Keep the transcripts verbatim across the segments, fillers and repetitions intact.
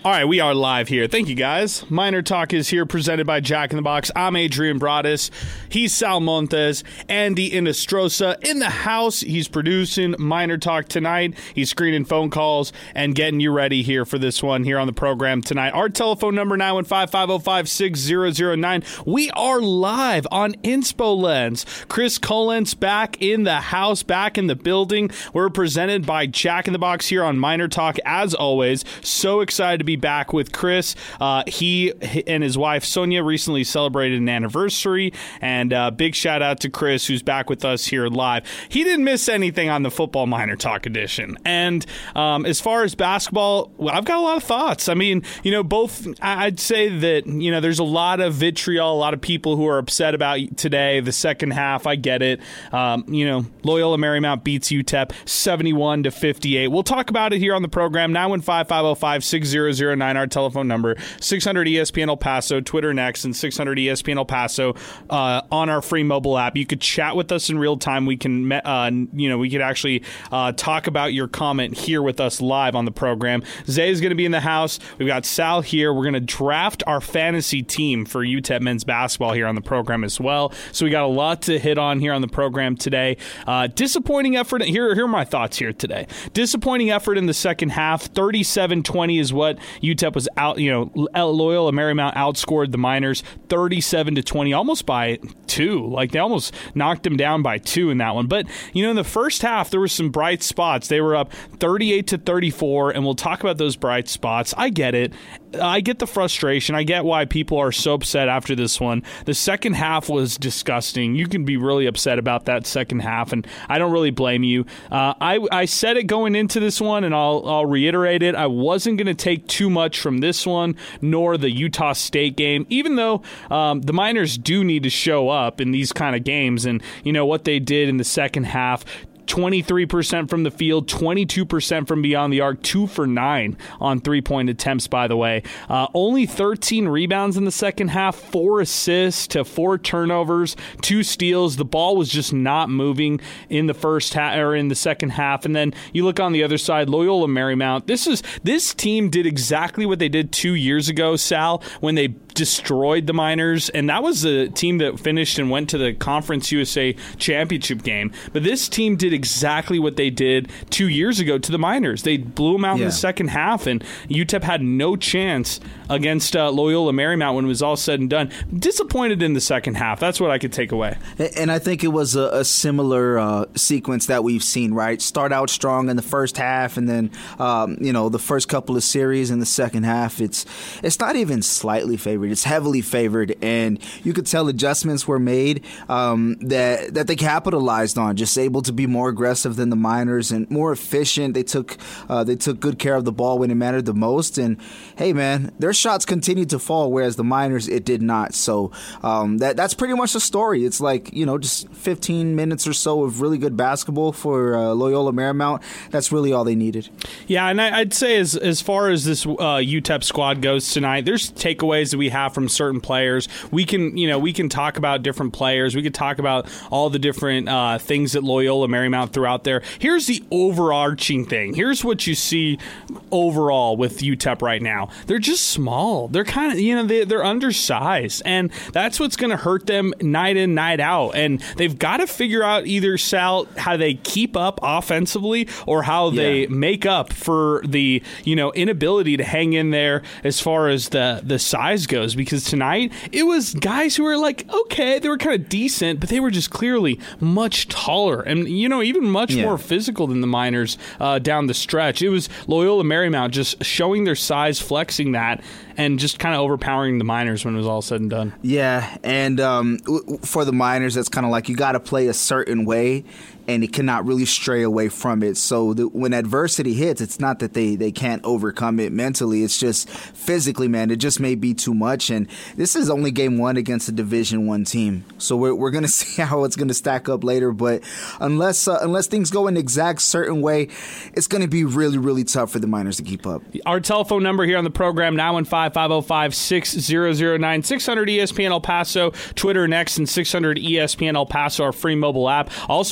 All right, we are live here. Thank you, guys. Miner Talk is here, presented by Jack in the Box. I'm Adrian Broadus. He's Sal Montes. Andy Inestrosa in the house. He's producing Miner Talk tonight. He's screening phone calls and getting you ready here for this one here on the program tonight. Our telephone number, nine one five, five oh five, six zero zero nine. We are live on Inspo Lens. Chris Collins back in the house, back in the building. We're presented by Jack in the Box here on Miner Talk, as always. So excited to be back with Chris. Uh, he and his wife Sonia recently celebrated an anniversary, and uh, big shout out to Chris, who's back with us here live. He didn't miss anything on the Football Miner Talk edition. And um, as far as basketball, well, I've got a lot of thoughts. I mean, you know, both, I'd say that, you know, there's a lot of vitriol, a lot of people who are upset about today, the second half. I get it. Um, you know, Loyola Marymount beats U T E P seventy-one to fifty-eight. We'll talk about it here on the program. nine one five, five oh five, six zero zero nine, our telephone number. six hundred E S P N El Paso, Twitter next, and six hundred E S P N El Paso uh, on our free mobile app. You could chat with us in real time. We can, uh, you know, we could actually uh, talk about your comment here with us live on the program. Zay is going to be in the house. We've got Sal here. We're going to draft our fantasy team for U T E P men's basketball here on the program as well. So we got a lot to hit on here on the program today. Uh, disappointing effort. Here, here are my thoughts here today. Disappointing effort in the second half. thirty-seven twenty is what U T E P was out. You know, Loyola Marymount outscored the Miners thirty-seven to twenty, almost by two. Like, they almost knocked them down by two in that one. But, you know, in the first half, there were some bright spots. They were up thirty-eight to thirty-four, and we'll talk about those bright spots. I get it. I get the frustration. I get why people are so upset after this one. The second half was disgusting. You can be really upset about that second half, and I don't really blame you. Uh, I, I said it going into this one, and I'll, I'll reiterate it. I wasn't going to take too much from this one, nor the Utah State game, even though um, the Miners do need to show up in these kind of games. And, you know, what they did in the second half, twenty-three percent from the field, twenty-two percent from beyond the arc, two for nine on three-point attempts, by the way. Uh, only thirteen rebounds in the second half, four assists to four turnovers, two steals. The ball was just not moving in the first half or in the second half. And then you look on the other side, Loyola Marymount. This is this team did exactly what they did two years ago, Sal, when they destroyed the Miners, and that was the team that finished and went to the Conference U S A championship game. But this team did exactly what they did two years ago to the Miners. They blew them out yeah. in the second half, and U T E P had no chance against uh, Loyola Marymount when it was all said and done. Disappointed in the second half. That's what I could take away. And I think it was a, a similar uh, sequence that we've seen, right? Start out strong in the first half, and then um, you know the first couple of series in the second half. It's it's not even slightly favored. It's heavily favored, and you could tell adjustments were made um, that that they capitalized on. Just able to be more aggressive than the Miners and more efficient. They took uh, they took good care of the ball when it mattered the most. And hey, man, their shots continued to fall, whereas the Miners, it did not. So um, that that's pretty much the story. It's like, you know, just fifteen minutes or so of really good basketball for uh, Loyola Marymount. That's really all they needed. Yeah, and I, I'd say as as far as this uh, U T E P squad goes tonight, there's takeaways that we have from certain players. We can, you know, we can talk about different players. We could talk about all the different uh, things that Loyola Marymount threw out there. Here's the overarching thing. Here's what you see overall with U T E P right now. They're just small. They're kind of, you know, they, they're undersized, and that's what's going to hurt them night in, night out. And they've got to figure out either, Sal, how they keep up offensively or how yeah. they make up for the, you know, inability to hang in there as far as the, the size goes. Because tonight, it was guys who were like, okay, they were kind of decent, but they were just clearly much taller and, you know, even much yeah. more physical than the Miners uh, down the stretch. It was Loyola Marymount just showing their size, flexing that, and just kind of overpowering the Miners when it was all said and done. Yeah, and um, for the Miners, that's kind of like you got to play a certain way, and it cannot really stray away from it. So the, when adversity hits, it's not that they, they can't overcome it mentally. It's just physically, man, it just may be too much. And this is only game one against a Division One team. So we're we're going to see how it's going to stack up later. But unless uh, unless things go an exact certain way, it's going to be really, really tough for the Miners to keep up. Our telephone number here on the program, nine one five, five oh five, six zero zero nine, six hundred E S P N El Paso, Twitter next, and six hundred E S P N El Paso, our free mobile app. I also want to give a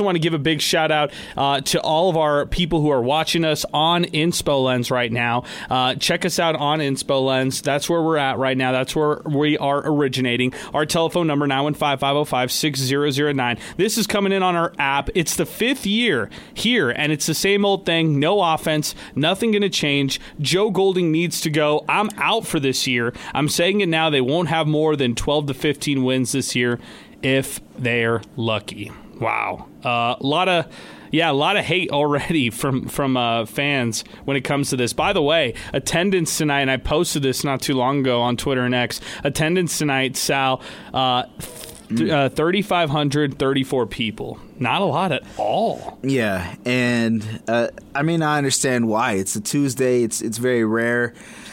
big shout out uh, to all of our people who are watching us on InspoLens right now. Uh, check us out on InspoLens. That's where we're at right now. That's where we are originating. Our telephone number, nine one five, five oh five, six zero zero nine. This is coming in on our app. It's the fifth year here, and it's the same old thing. No offense. Nothing going to change. Joe Golding needs to go. I'm out for this year. I'm saying it now. They won't have more than twelve to fifteen wins this year if they're lucky. Wow. A uh, lot of... Yeah, a lot of hate already from from uh, fans when it comes to this. By the way, attendance tonight, and I posted this not too long ago on Twitter and X, attendance tonight, Sal, uh, th- uh, three thousand five hundred thirty-four people. Not a lot at all. Yeah, and uh, I mean, I understand why. It's a Tuesday. It's it's very rare.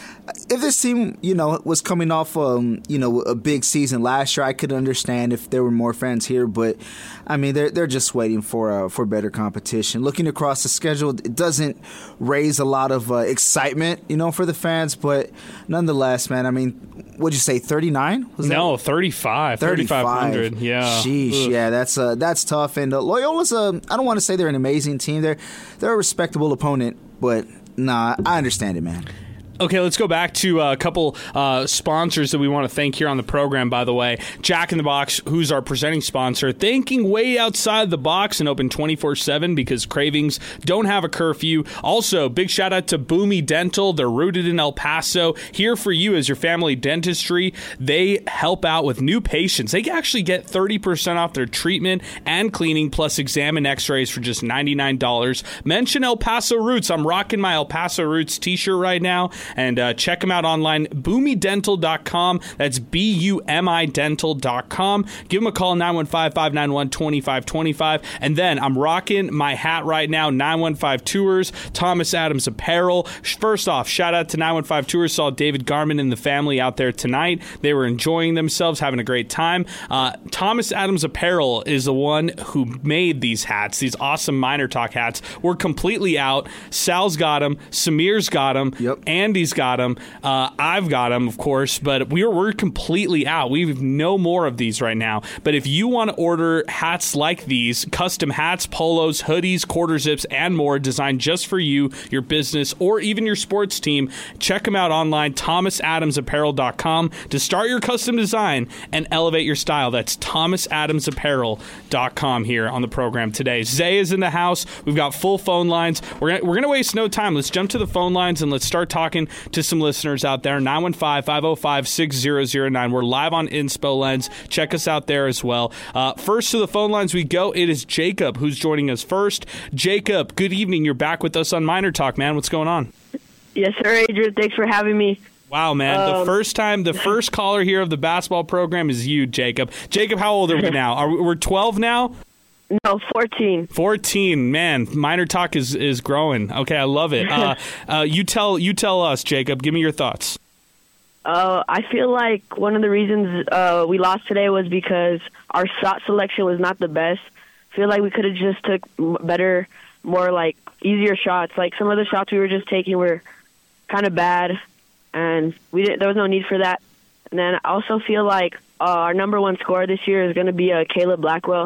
If this team, you know, was coming off, um, you know, a big season last year, I could understand if there were more fans here. But I mean, they're they're just waiting for uh, for better competition. Looking across the schedule, it doesn't raise a lot of uh, excitement, you know, for the fans. But nonetheless, man, I mean, what'd you say, thirty-nine? No, thirty-five. thirty-five hundred. Yeah. Sheesh. Ugh. Yeah, that's uh, that's tough. And uh, Loyola's a, I don't want to say they're an amazing team. They're they're a respectable opponent, but nah, I understand it, man. Okay, let's go back to a couple uh, sponsors that we want to thank here on the program, by the way. Jack in the Box, who's our presenting sponsor, thinking way outside the box and open twenty-four seven because cravings don't have a curfew. Also, big shout out to Boomy Dental. They're rooted in El Paso. Here for you as your family dentistry. They help out with new patients. They actually get thirty percent off their treatment and cleaning plus exam and x-rays for just ninety-nine dollars. Mention El Paso Roots. I'm rocking my El Paso Roots t-shirt right now. And uh, check them out online, boomy dental dot com. That's B U M I dental dot com. Give them a call, nine one five, five nine one, two five two five. And then I'm rocking my hat right now, nine one five Tours, Thomas Adams Apparel. First off, shout out to nine one five Tours. Saw David Garman and the family out there tonight. They were enjoying themselves, having a great time. Uh, Thomas Adams Apparel is the one who made these hats, these awesome Miner Talk hats. We're completely out. Sal's got them. Samir's got them. Yep. Andy's got them. Uh, I've got them, of course, but we're we're completely out. We have no more of these right now. But if you want to order hats like these, custom hats, polos, hoodies, quarter zips, and more designed just for you, your business, or even your sports team, check them out online, thomas adams apparel dot com, to start your custom design and elevate your style. That's thomas adams apparel dot com here on the program today. Zay is in the house. We've got full phone lines. We're gonna, we're going to waste no time. Let's jump to the phone lines and let's start talking to some listeners out there. nine one five, five oh five, six zero zero nine. We're live on InspoLens. Check us out there as well. Uh, first to the phone lines we go. It is Jacob who's joining us first. Jacob, good evening. You're back with us on Miner Talk, man. What's going on? Yes, sir, Adrian. Thanks for having me. Wow, man. Um, the first time, the first caller here of the basketball program is you, Jacob. Jacob, how old are we now? Are we, we're twelve now? No, fourteen. fourteen, man. Miner Talk is, is growing. Okay, I love it. Uh, uh, you tell you tell us, Jacob. Give me your thoughts. Uh, I feel like one of the reasons uh, we lost today was because our shot selection was not the best. I feel like we could have just took better, more like easier shots. Like some of the shots we were just taking were kind of bad, and we didn't. There was no need for that. And then I also feel like uh, our number one scorer this year is going to be uh, Caleb Blackwell.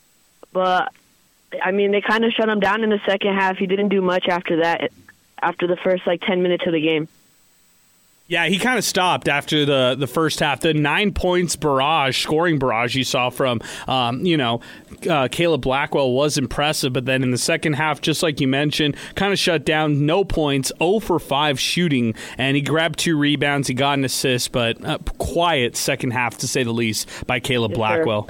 But, I mean, they kind of shut him down in the second half. He didn't do much after that, after the first, like, ten minutes of the game. Yeah, he kind of stopped after the, the first half. The nine points barrage, scoring barrage you saw from, um, you know, uh, Caleb Blackwell was impressive. But then in the second half, just like you mentioned, kind of shut down. No points, zero for five shooting. And he grabbed two rebounds. He got an assist. But a quiet second half, to say the least, by Caleb yes, Blackwell.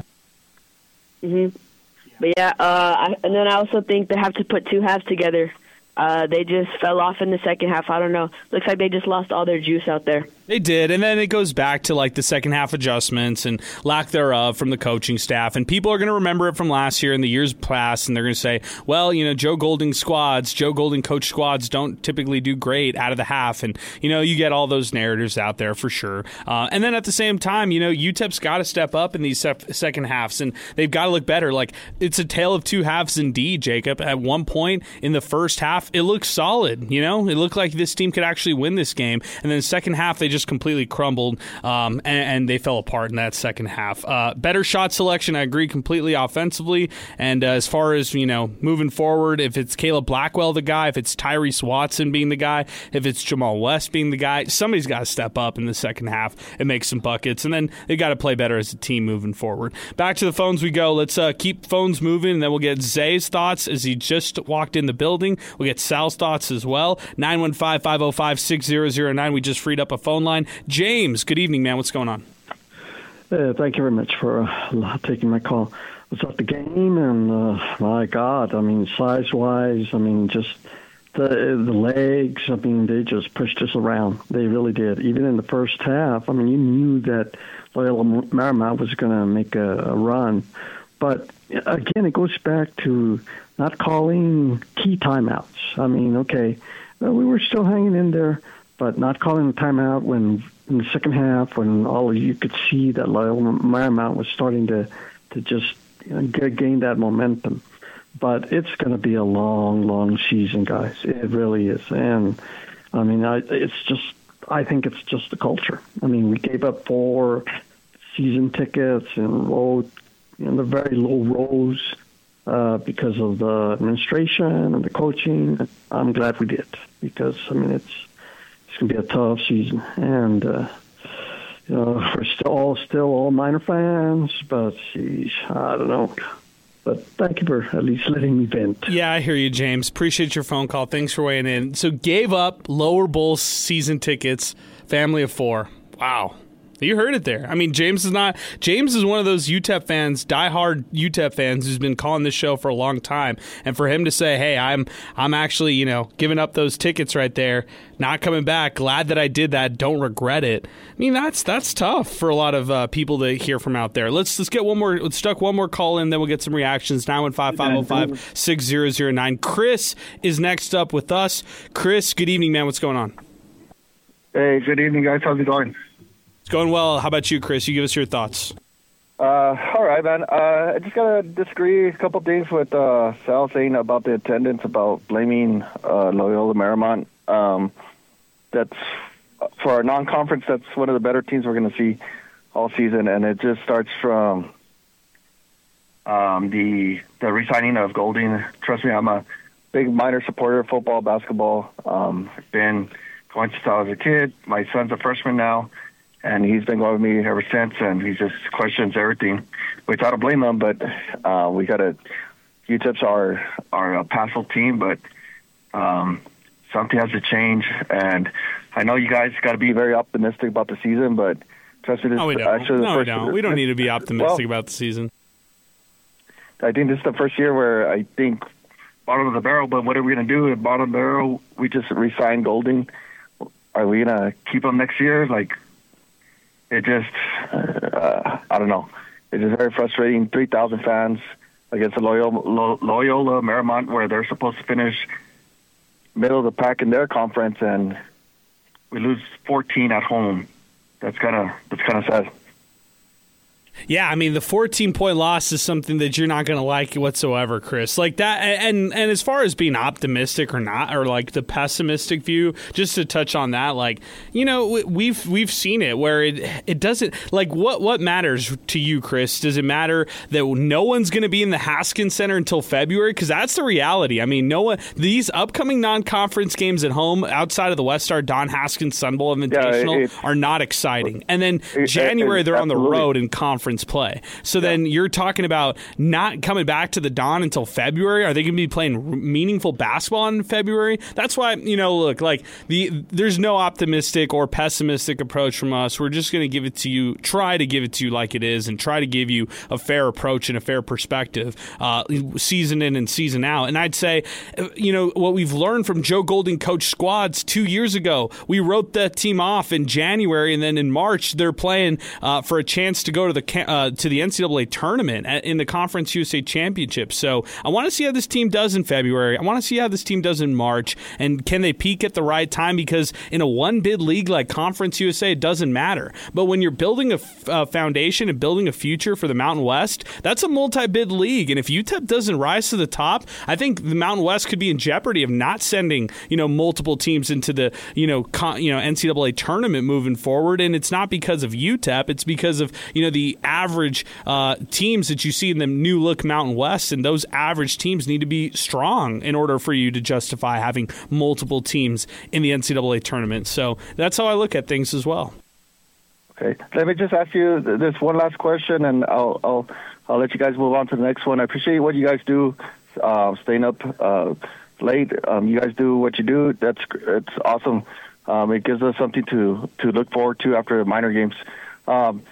Mm-hmm. But, yeah, uh, I, and then I also think they have to put two halves together. Uh, they just fell off in the second half. I don't know. Looks like they just lost all their juice out there. They did, and then it goes back to like the second half adjustments and lack thereof from the coaching staff. And people are going to remember it from last year and the years past, and they're going to say, well, you know, Joe Golding squads, Joe Golding coach squads don't typically do great out of the half. And, you know, you get all those narratives out there for sure. Uh, and then at the same time, you know, U T E P's got to step up in these sef- second halves, and they've got to look better. Like, it's a tale of two halves indeed, Jacob. At one point in the first half, it looked solid, you know? It looked like this team could actually win this game. And then the second half, they just just completely crumbled, um, and, and they fell apart in that second half. Uh, better shot selection, I agree completely offensively. And uh, as far as, you know, moving forward, if it's Caleb Blackwell the guy, if it's Tyrese Watson being the guy, if it's Jamal West being the guy, somebody's got to step up in the second half and make some buckets. And then they got to play better as a team moving forward. Back to the phones we go. Let's uh, keep phones moving, and then we'll get Zay's thoughts as he just walked in the building. We'll get Sal's thoughts as well. nine one five, five oh five, six oh oh nine. We just freed up a phone line. James, good evening, man. What's going on? Uh, thank you very much for uh, taking my call. I was at the game, and uh, my God, I mean, size-wise, I mean, just the the legs, I mean, they just pushed us around. They really did. Even in the first half, I mean, you knew that Loyola Marymount was going to make a, a run. But, again, it goes back to not calling key timeouts. I mean, okay, well, we were still hanging in there, but not calling the timeout when in the second half when all of you could see that Loyola Marymount was starting to, to just you know, get, gain that momentum. But it's going to be a long, long season, guys. It really is. And, I mean, I, it's just, I think it's just the culture. I mean, we gave up four season tickets and low, you know, the very low rows uh, because of the administration and the coaching. I'm glad we did because, I mean, it's it's going to be a tough season. And, uh, you know, we're still all, still all Miner fans, but, geez, I don't know. But thank you for at least letting me vent. Yeah, I hear you, James. Appreciate your phone call. Thanks for weighing in. So gave up lower bowl season tickets, family of four. Wow. You heard it there. I mean, James is not. James is one of those U T E P fans, diehard U T E P fans, who's been calling this show for a long time. And for him to say, "Hey, I'm, I'm actually, you know, giving up those tickets right there, not coming back. Glad that I did that. Don't regret it." I mean, that's that's tough for a lot of uh, people to hear from out there. Let's let's get one more. Let's stuck one more call in, then we'll get some reactions. nine one five, five oh five, six oh oh nine. Chris is next up with us. Chris, good evening, man. What's going on? Hey, good evening, guys. How's it going? Going well. How about you, Chris? You give us your thoughts. Uh, all right, man. Uh, I just gotta disagree a couple things with uh, Sal saying about the attendance, about blaming uh, Loyola Marymount. Um, that's for our non-conference. That's one of the better teams we're going to see all season, and it just starts from um, the the re-signing of Golding. Trust me, I'm a big Miner supporter of football, basketball. Um, I've been going since I was a kid. My son's a freshman now. And he's been going with me ever since, and he just questions everything, which I don't blame him, but uh, we got to – U T E P's our, our pastoral team, but um, something has to change. And I know you guys got to be very optimistic about the season, but trust me, this no, we don't. actually the no, first we don't. We don't need to be optimistic well, about the season. I think this is the first year where I think bottom of the barrel, but what are we going to do at bottom of the barrel? We just re-signed Golding. Are we going to keep him next year? Like – It just, uh, I don't know. It's just very frustrating. three thousand fans against the Loyola, Loyola Marymount, where they're supposed to finish middle of the pack in their conference, and we lose fourteen at home. That's kind of that's kind of sad. Yeah, I mean, the fourteen-point loss is something that you're not going to like whatsoever, Chris. Like that, and and as far as being optimistic or not, or like the pessimistic view, just to touch on that, like, you know, we've we've seen it where it it doesn't, like, what what matters to you, Chris? Does it matter that no one's going to be in the Haskins Center until February? Because that's the reality. I mean, no one, these upcoming non-conference games at home outside of the Westar Don Haskins Sun Bowl Invitational yeah, it, are not exciting. And then it, January, it, they're on the absolutely. road in conference play. So yeah. Then you're talking about not coming back to the Don until February. Are they going to be playing meaningful basketball in February? That's why, you know, look, like the there's no optimistic or pessimistic approach from us. We're just going to give it to you, try to give it to you like it is, and try to give you a fair approach and a fair perspective, uh, season in and season out. And I'd say, you know, what we've learned from Joe Golding coach squads two years ago, we wrote that team off in January, and then in March they're playing uh, for a chance to go to the uh, to the N C double A tournament in the Conference U S A Championship. So I want to see how this team does in February. I want to see how this team does in March. And can they peak at the right time? Because in a one-bid league like Conference U S A, it doesn't matter. But when you're building a f- uh, foundation and building a future for the Mountain West, that's a multi-bid league. And if U T E P doesn't rise to the top, I think the Mountain West could be in jeopardy of not sending, you know, multiple teams into the, you know, con- you know, N C double A tournament moving forward. And it's not because of U T E P. It's because of, you know, the average uh, teams that you see in the new look Mountain West. And those average teams need to be strong in order for you to justify having multiple teams in the N C double A tournament. So that's how I look at things as well. Okay. Let me just ask you this one last question, and I'll I'll I'll let you guys move on to the next one. I appreciate what you guys do, uh, staying up uh, late. Um, you guys do what you do. That's it's awesome. Um, it gives us something to, to look forward to after the minor games. Um,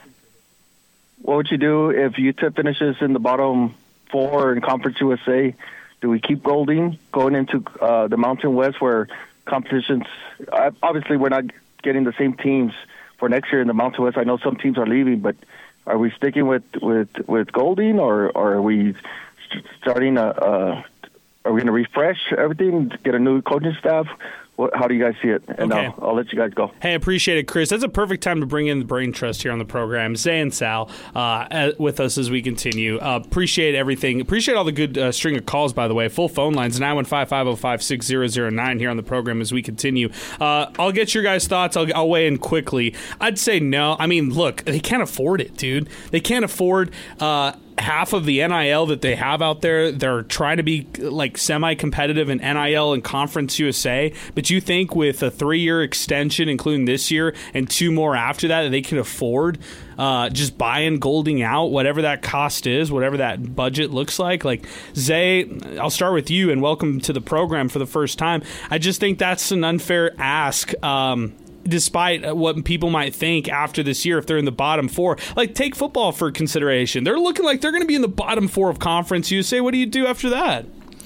what would you do if U T E P finishes in the bottom four in Conference U S A? Do we keep Golding going into uh, the Mountain West, where competitions? Uh, obviously, we're not getting the same teams for next year in the Mountain West. I know some teams are leaving, but are we sticking with with, with Golding, or, or are we starting a? a are we going to refresh everything, get a new coaching staff? What, how do you guys see it? And okay. I'll, I'll let you guys go. Hey, appreciate it, Chris. That's a perfect time to bring in the Brain Trust here on the program. Zay and Sal uh, with us as we continue. Uh, appreciate everything. Appreciate all the good uh, string of calls, by the way. Full phone lines, nine one five, five oh five, six zero zero nine here on the program as we continue. Uh, I'll get your guys' thoughts. I'll, I'll weigh in quickly. I'd say no. I mean, look, they can't afford it, dude. They can't afford uh, half of the N I L that they have out there. They're trying to be like semi-competitive in N I L and Conference U S A, but you think with a three-year extension, including this year and two more after that, that they can afford uh, just buying Golding out, whatever that cost is, whatever that budget looks like? Like, Zay, I'll start with you, and welcome to the program for the first time. I just think that's an unfair ask. Um, despite what people might think after this year if they're in the bottom four. Like, take football for consideration. They're looking like they're going to be in the bottom four of Conference U S A. What do you do after that?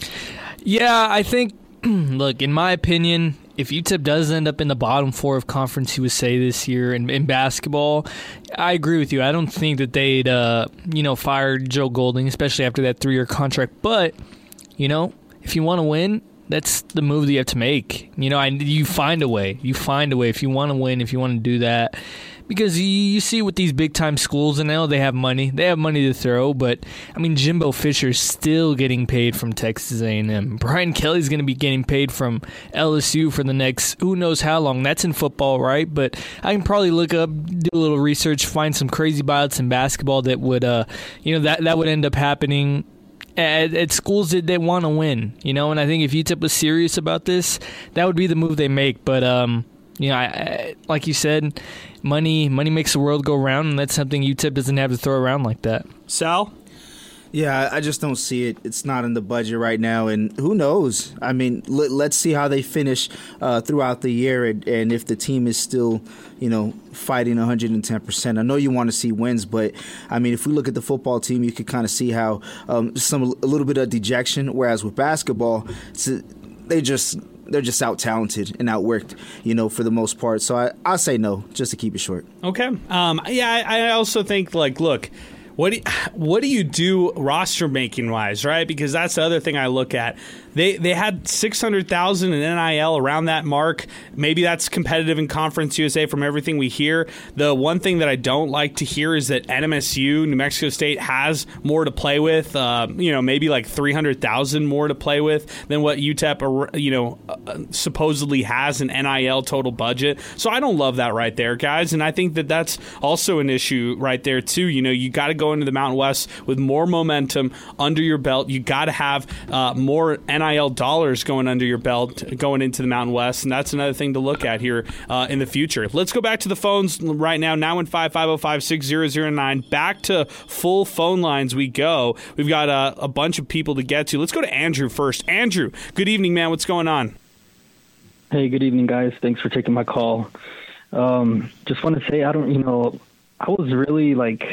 Yeah, I think, look, in my opinion, if U T E P does end up in the bottom four of Conference U S A this year in, in basketball, I agree with you. I don't think that they'd, uh, you know, fire Joe Golding, especially after that three-year contract. But, you know, if you want to win, that's the move that you have to make. You know, I, you find a way. You find a way if you want to win, if you want to do that. Because you, you see with these big-time schools, and now they have money. They have money to throw, but, I mean, Jimbo Fisher's still getting paid from Texas A and M. Brian Kelly's going to be getting paid from L S U for the next who knows how long. That's in football, right? But I can probably look up, do a little research, find some crazy buyouts in basketball that would, uh, you know, that, that would end up happening At, at schools that they want to win, you know, and I think if U T E P was serious about this, that would be the move they make. But um, you know, I, I, like you said, money money makes the world go round, and that's something U T E P doesn't have to throw around like that. Sal? Yeah, I just don't see it. It's not in the budget right now, and who knows? I mean, let, let's see how they finish uh, throughout the year, and, and if the team is still, you know, fighting one hundred ten percent. I know you want to see wins, but, I mean, if we look at the football team, you can kind of see how um, some a little bit of dejection, whereas with basketball, it's, they just they're just out-talented and outworked, you know, for the most part. So I, I'll say no, just to keep it short. Okay. Um, yeah, I, I also think, like, look, What do you, what do you do roster making wise, right? Because that's the other thing I look at. They they had six hundred thousand in N I L around that mark. Maybe that's competitive in Conference U S A from everything we hear. The one thing that I don't like to hear is that N M S U, New Mexico State, has more to play with. Uh, you know, maybe like three hundred thousand more to play with than what U T E P, you know, uh, supposedly has an N I L total budget. So I don't love that right there, guys. And I think that that's also an issue right there too. You know, you got to go into the Mountain West with more momentum under your belt. You got to have uh, more N I L dollars going under your belt going into the Mountain West, and that's another thing to look at here uh, in the future. Let's go back to the phones right now, nine one five, five oh five, six zero zero nine. Back to full phone lines we go. We've got uh, a bunch of people to get to. Let's go to Andrew first. Andrew, good evening, man. What's going on? Hey, good evening, guys. Thanks for taking my call. Um, just want to say, I don't, you know, I was really like,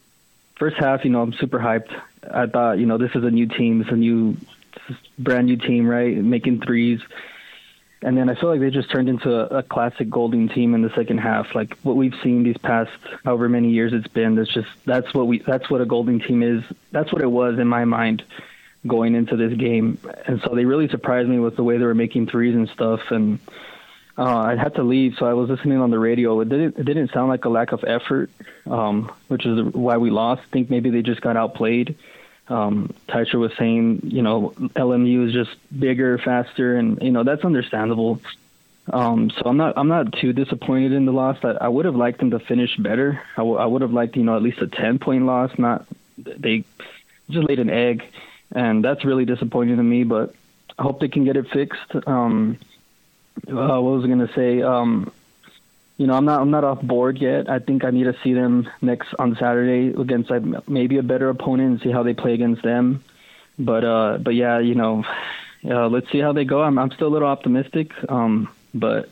first half, you know, I'm super hyped. I thought, you know, this is a new team. It's a new, brand new team, right? Making threes. And then I feel like they just turned into a, a classic Golding team in the second half. Like what we've seen these past however many years it's been, that's just that's what we that's what a Golding team is. That's what it was in my mind going into this game. And so they really surprised me with the way they were making threes and stuff. And uh, I had to leave, so I was listening on the radio. It didn't it didn't sound like a lack of effort, um, which is why we lost. I think maybe they just got outplayed. Um, Teicher was saying, you know, L M U is just bigger, faster, and you know that's understandable. Um, so I'm not, I'm not too disappointed in the loss. I, I would have liked them to finish better. I, w- I would have liked, you know, at least a ten point loss. Not they just laid an egg, and that's really disappointing to me. But I hope they can get it fixed. Um, uh, what was I going to say? Um, You know, I'm not I'm not off board yet. I think I need to see them next on Saturday against like, maybe a better opponent and see how they play against them. But uh, but yeah, you know, uh, let's see how they go. I'm I'm still a little optimistic, um, but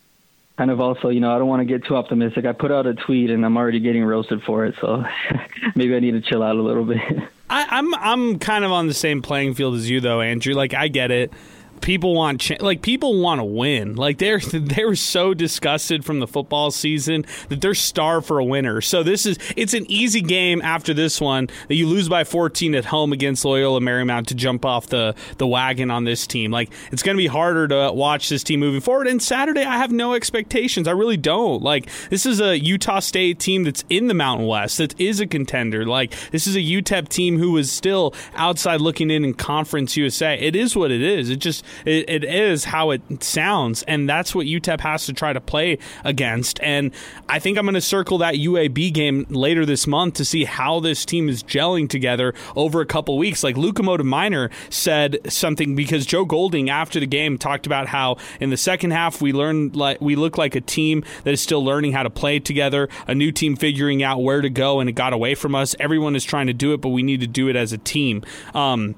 kind of also, you know, I don't want to get too optimistic. I put out a tweet and I'm already getting roasted for it, so maybe I need to chill out a little bit. I, I'm I'm kind of on the same playing field as you, though, Andrew. Like, I get it. People want ch- like people want to win. Like they're they were so disgusted from the football season that they're starved for a winner. So this is it's an easy game after this one that you lose by fourteen at home against Loyola Marymount to jump off the the wagon on this team. Like it's going to be harder to watch this team moving forward. And Saturday, I have no expectations. I really don't. Like this is a Utah State team that's in the Mountain West that is a contender. Like this is a U T E P team who is still outside looking in in Conference U S A. It is what it is. It just It, it is how it sounds, and that's what U T E P has to try to play against. And I think I'm going to circle that U A B game later this month to see how this team is gelling together over a couple weeks. Like Locomotive Minor said something because Joe Golding after the game talked about how in the second half we learned like we look like a team that is still learning how to play together, a new team figuring out where to go, and it got away from us. Everyone is trying to do it, but we need to do it as a team. Um,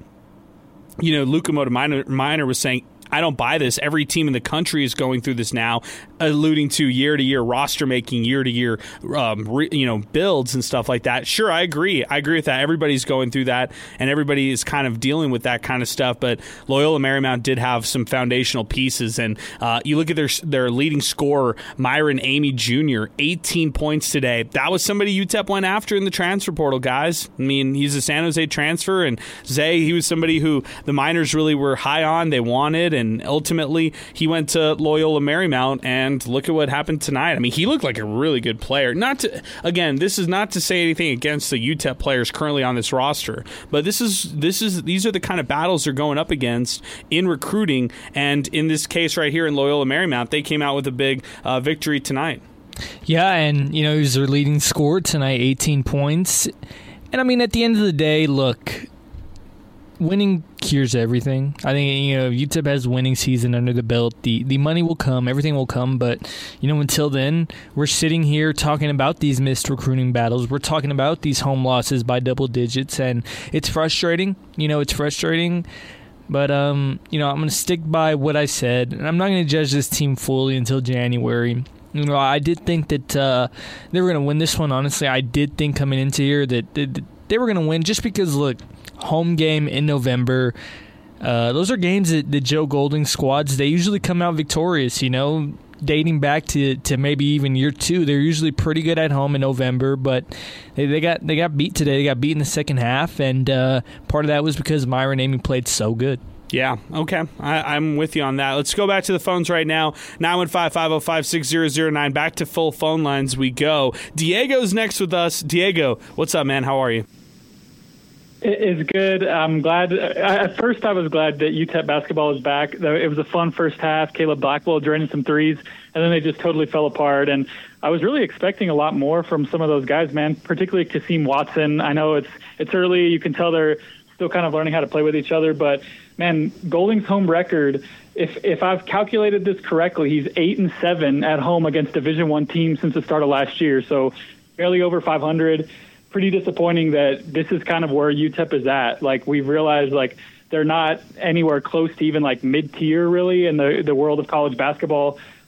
You know, Locomotive Minor, Minor was saying, I don't buy this. Every team in the country is going through this now, alluding to year-to-year roster making, year-to-year, um, re, you know, builds and stuff like that. Sure, I agree. I agree with that. Everybody's going through that, and everybody is kind of dealing with that kind of stuff. But Loyola Marymount did have some foundational pieces, and uh, you look at their their leading scorer, Myron Amy Junior, eighteen points today. That was somebody U T E P went after in the transfer portal, guys. I mean, he's a San Jose transfer, and Zay, he was somebody who the Miners really were high on. They wanted. And ultimately, he went to Loyola Marymount, and look at what happened tonight. I mean, he looked like a really good player. Not to, again, this is not to say anything against the U T E P players currently on this roster, but this is this is these are the kind of battles they're going up against in recruiting. And in this case right here in Loyola Marymount, they came out with a big uh, victory tonight. Yeah, and you know, he was their leading scorer tonight, eighteen points. And I mean, at the end of the day, look, winning cures everything. I think, you know, U T E P has a winning season under the belt. The the money will come, everything will come, but, you know, until then, we're sitting here talking about these missed recruiting battles. We're talking about these home losses by double digits, and it's frustrating. You know, it's frustrating. But, um, you know, I'm going to stick by what I said, and I'm not going to judge this team fully until January. You know, I did think that uh, they were going to win this one, honestly. I did think coming into here that, that they were going to win just because, look, home game in November, uh, those are games that the Joe Golding squads, they usually come out victorious, you know, dating back to, to maybe even year two. They're usually pretty good at home in November, but they, they got they got beat today. They got beat in the second half, and uh, part of that was because Myron Amy played so good. Yeah, okay. I, I'm with you on that. Let's go back to the phones right now. nine one five, five oh five, six oh oh nine. Back to full phone lines we go. Diego's next with us. Diego, what's up, man? How are you? It's good. I'm glad. At first, I was glad that U T E P basketball is back. It was a fun first half. Caleb Blackwell draining some threes, and then they just totally fell apart. And I was really expecting a lot more from some of those guys, man, particularly Kasim Watson. I know it's it's early. You can tell they're still kind of learning how to play with each other. But, man, Golding's home record, if if I've calculated this correctly, he's eight and seven at home against Division One teams since the start of last year, so barely over five hundred. Pretty disappointing that this is kind of where U T E P is at. Like, we've realized, like, they're not anywhere close to even, like, mid-tier, really, in the, the world of college basketball.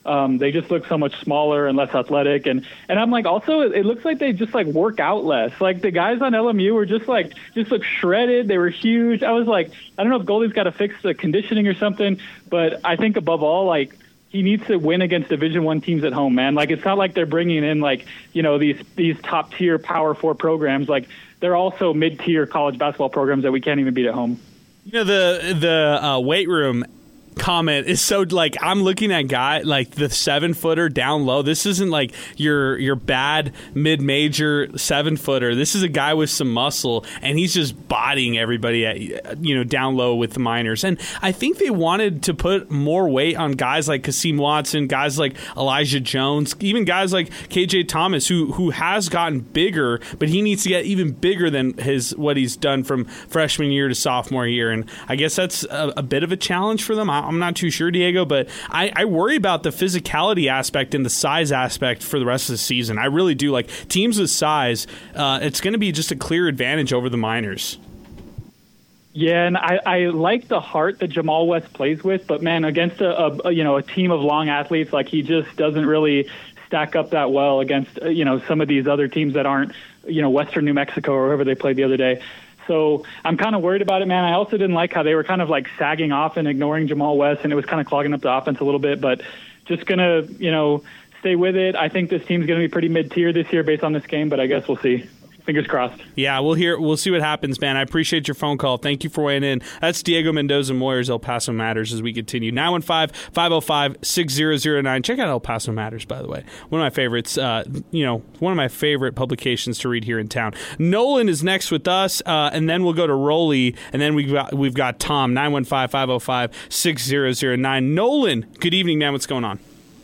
Um, they just look so much smaller and less athletic. And, and I'm like, also, it looks like they just like work out less. Like the guys on L M U were just like, just look shredded. They were huge. I was like, I don't know if Goldie's got to fix the conditioning or something, but I think above all, like, he needs to win against Division One teams at home, man. Like, it's not like they're bringing in like, you know, these, these top tier Power Four programs. Like, they're also mid tier college basketball programs that we can't even beat at home. You know, the, the uh, weight room comment is so like I'm looking at guy like the seven footer down low. This isn't like your your bad mid major seven footer. This is a guy with some muscle, and he's just bodying everybody at you know down low with the Miners. And I think they wanted to put more weight on guys like Kasim Watson, guys like Elijah Jones, even guys like K J Thomas, who who has gotten bigger, but he needs to get even bigger than his what he's done from freshman year to sophomore year. And I guess that's a, a bit of a challenge for them. I, I'm not too sure, Diego, but I, I worry about the physicality aspect and the size aspect for the rest of the season. I really do. Like teams with size, uh, it's going to be just a clear advantage over the Miners. Yeah, and I, I like the heart that Jamal West plays with, but man, against a, a you know a team of long athletes, like he just doesn't really stack up that well against you know some of these other teams that aren't you know Western New Mexico or whoever they played the other day. So I'm kind of worried about it, man. I also didn't like how they were kind of like sagging off and ignoring Jamal West, and it was kind of clogging up the offense a little bit. But just going to, you know, stay with it. I think this team's going to be pretty mid-tier this year based on this game, but I guess we'll see. Fingers crossed. Yeah, we'll hear. We'll see what happens, man. I appreciate your phone call. Thank you for weighing in. That's Diego Mendoza Moyers, El Paso Matters, as we continue. nine one five, five oh five, six oh oh nine. Check out El Paso Matters, by the way. One of my favorites, uh, you know, one of my favorite publications to read here in town. Nolan is next with us, uh, and then we'll go to Rolly, and then we've got, we've got Tom, nine one five, five oh five, six oh oh nine. Nolan, good evening, man. What's going on?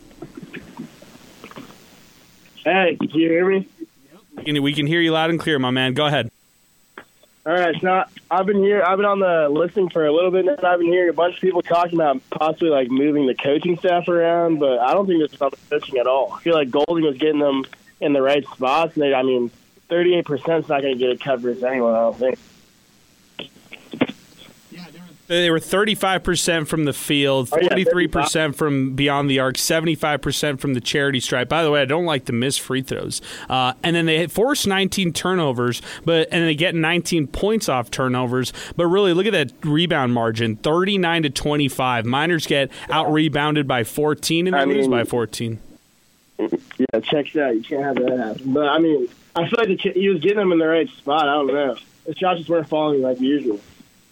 Hey, can you hear me? We can hear you loud and clear, my man. Go ahead. All right, so I've been here. I've been on the listening for a little bit now. I've been hearing a bunch of people talking about possibly like moving the coaching staff around, but I don't think this is about the coaching at all. I feel like Golding was getting them in the right spots. And they, I mean, thirty-eight percent is not going to get a coverage anyway, I don't think. They were thirty-five percent from the field, forty-three percent from beyond the arc, seventy-five percent from the charity stripe. By the way, I don't like the missed free throws. Uh, and then they forced nineteen turnovers, but and they get nineteen points off turnovers. But really, look at that rebound margin, thirty-nine to twenty-five. Miners get out-rebounded by fourteen, and they I mean, lose by fourteen. Yeah, checks out. You can't have that happen. But, I mean, I feel like the, he was getting them in the right spot. I don't know. The shots just weren't falling like usual.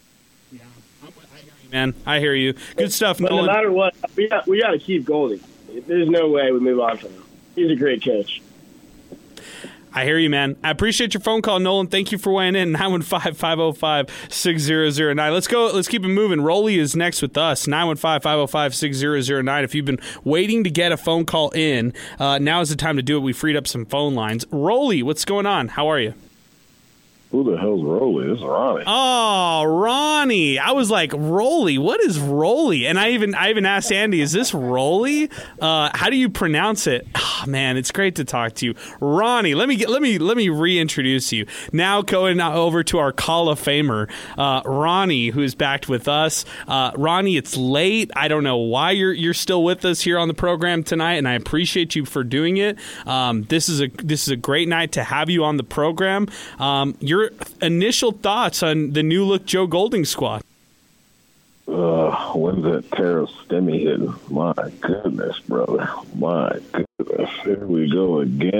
Man, I hear you. Good stuff, but Nolan. No matter what, we got, we got to keep Goldie. There's no way we move on from him. He's a great coach. I hear you, man. I appreciate your phone call, Nolan. Thank you for weighing in. nine one five, five oh five, six oh oh nine. Let's go. Let's keep it moving. Rolly is next with us. nine one five, five oh five, six oh oh nine. If you've been waiting to get a phone call in, uh, now is the time to do it. We freed up some phone lines. Rolly, what's going on? How are you? Who the hell's Rolly? This is Ronnie. Oh, Ronnie. I was like, Rolly? What is Rolly? And I even I even asked Andy, is this Rolly? Uh, how do you pronounce it? Oh, man, it's great to talk to you. Ronnie, let me get let me let me reintroduce you. Now going over to our Hall of Famer, uh, Ronnie, who is back with us. Uh, Ronnie, it's late. I don't know why you're you're still with us here on the program tonight, and I appreciate you for doing it. Um, this is a this is a great night to have you on the program. Um, you're Your initial thoughts on the new look Joe Golding squad? Uh, when's that Terrace Stemmy hitting? My goodness, brother. My goodness. Here we go again.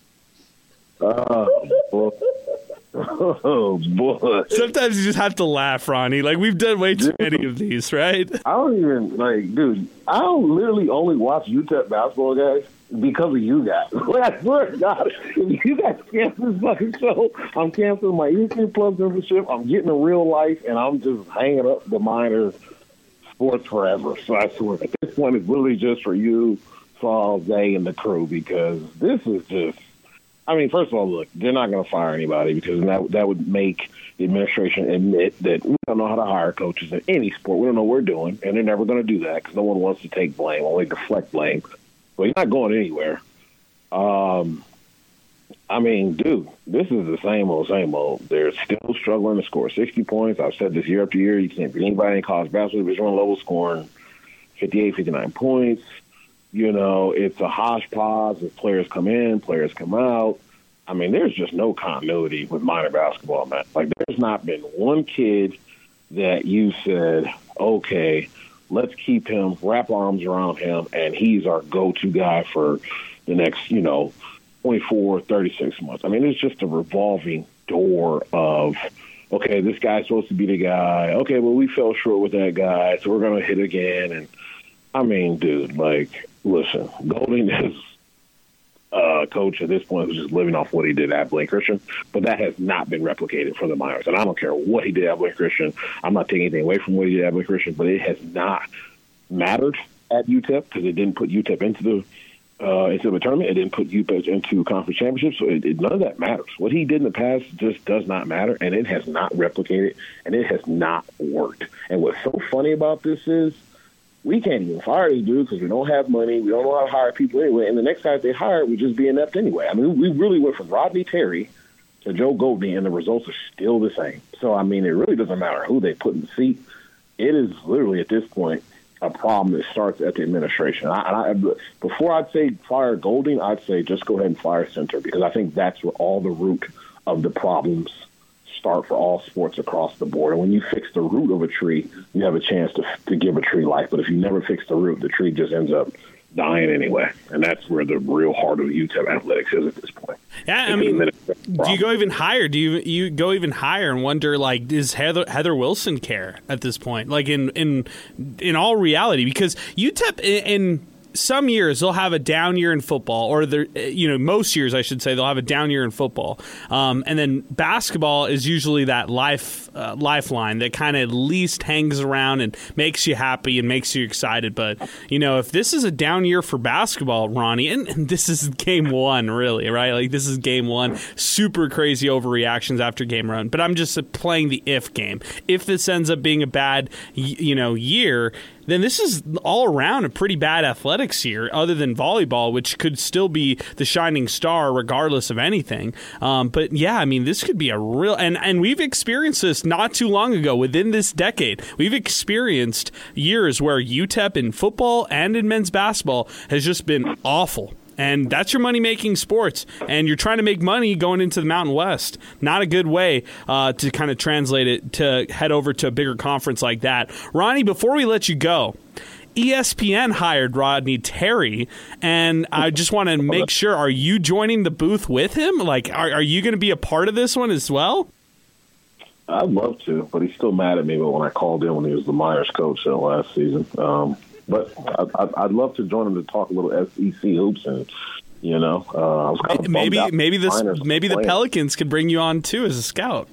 Oh, boy. Oh, boy. Sometimes you just have to laugh, Ronnie. Like, we've done way too many of these, right? I don't even, like, dude, I don't literally only watch U T E P basketball, guys, because of you guys. Like, I swear to God, if you guys cancel this fucking show, I'm canceling my E S P N Plus membership, I'm getting a real life, and I'm just hanging up the Miners sports forever. So I swear, at this point, it's really just for you, Saul, Zay, and the crew, because this is just, I mean, first of all, look, they're not going to fire anybody because that that would make the administration admit that we don't know how to hire coaches in any sport. We don't know what we're doing, and they're never going to do that because no one wants to take blame, only deflect blame. But he's not going anywhere. Um, I mean, dude, this is the same old, same old. They're still struggling to score sixty points. I've said this year after year. You can't beat anybody in college basketball Division One level scoring fifty-eight, fifty-nine points. You know, it's a hodgepodge as players come in, players come out. I mean, there's just no continuity with minor basketball, man. Like, there's not been one kid that you said, okay, let's keep him, wrap arms around him, and he's our go-to guy for the next, you know, twenty-four, thirty-six months. I mean, it's just a revolving door of, okay, this guy's supposed to be the guy. Okay, well, we fell short with that guy, so we're going to hit again. And, I mean, dude, like, listen, Golding is uh, coach at this point who's just living off what he did at Blake Christian, but that has not been replicated for the Miners. And I don't care what he did at Blake Christian. I'm not taking anything away from what he did at Blake Christian, but it has not mattered at U T E P because it didn't put U T E P into the uh, into the tournament. It didn't put U T E P into conference championships. So it, it, none of that matters. What he did in the past just does not matter, and it has not replicated, and it has not worked. And what's so funny about this is we can't even fire these dudes because we don't have money. We don't know how to hire people anyway. And the next guy they hire would just be inept anyway. I mean, we really went from Rodney Terry to Joe Golding, and the results are still the same. So, I mean, it really doesn't matter who they put in the seat. It is literally, at this point, a problem that starts at the administration. I, I, before I'd say fire Golding, I'd say just go ahead and fire Center because I think that's where all the root of the problems start for all sports across the board. And when you fix the root of a tree, you have a chance to to give a tree life. But if you never fix the root, the tree just ends up dying anyway. And that's where the real heart of U T E P athletics is at this point. Yeah, I mean, do you go even higher? Do you you go even higher and wonder, like, does Heather Heather Wilson care at this point? Like, in in in all reality, because U T E P in, in some years they'll have a down year in football, or they're, you know, most years I should say they'll have a down year in football, um, and then basketball is usually that life uh, lifeline that kind of at least hangs around and makes you happy and makes you excited. But you know, if this is a down year for basketball, Ronnie, and, and this is game one, really, right? Like this is game one, super crazy overreactions after game run. But I'm just playing the if game. If this ends up being a bad, you know, year, then this is all around a pretty bad athletics year, other than volleyball, which could still be the shining star regardless of anything. Um, but yeah, I mean, this could be a real, and, and we've experienced this not too long ago within this decade. We've experienced years where U T E P in football and in men's basketball has just been awful. And that's your money-making sports. And you're trying to make money going into the Mountain West. Not a good way uh, to kind of translate it to head over to a bigger conference like that. Ronnie, before we let you go, E S P N hired Rodney Terry, and I just want to make sure, are you joining the booth with him? Like, are, are you going to be a part of this one as well? I'd love to, but he's still mad at me when I called in when he was the Myers coach uh, last season. Um But I'd, I'd love to join him to talk a little S E C hoops, and you know, uh, I was kind of maybe out maybe this Miners maybe the playing. Pelicans could bring you on too as a scout.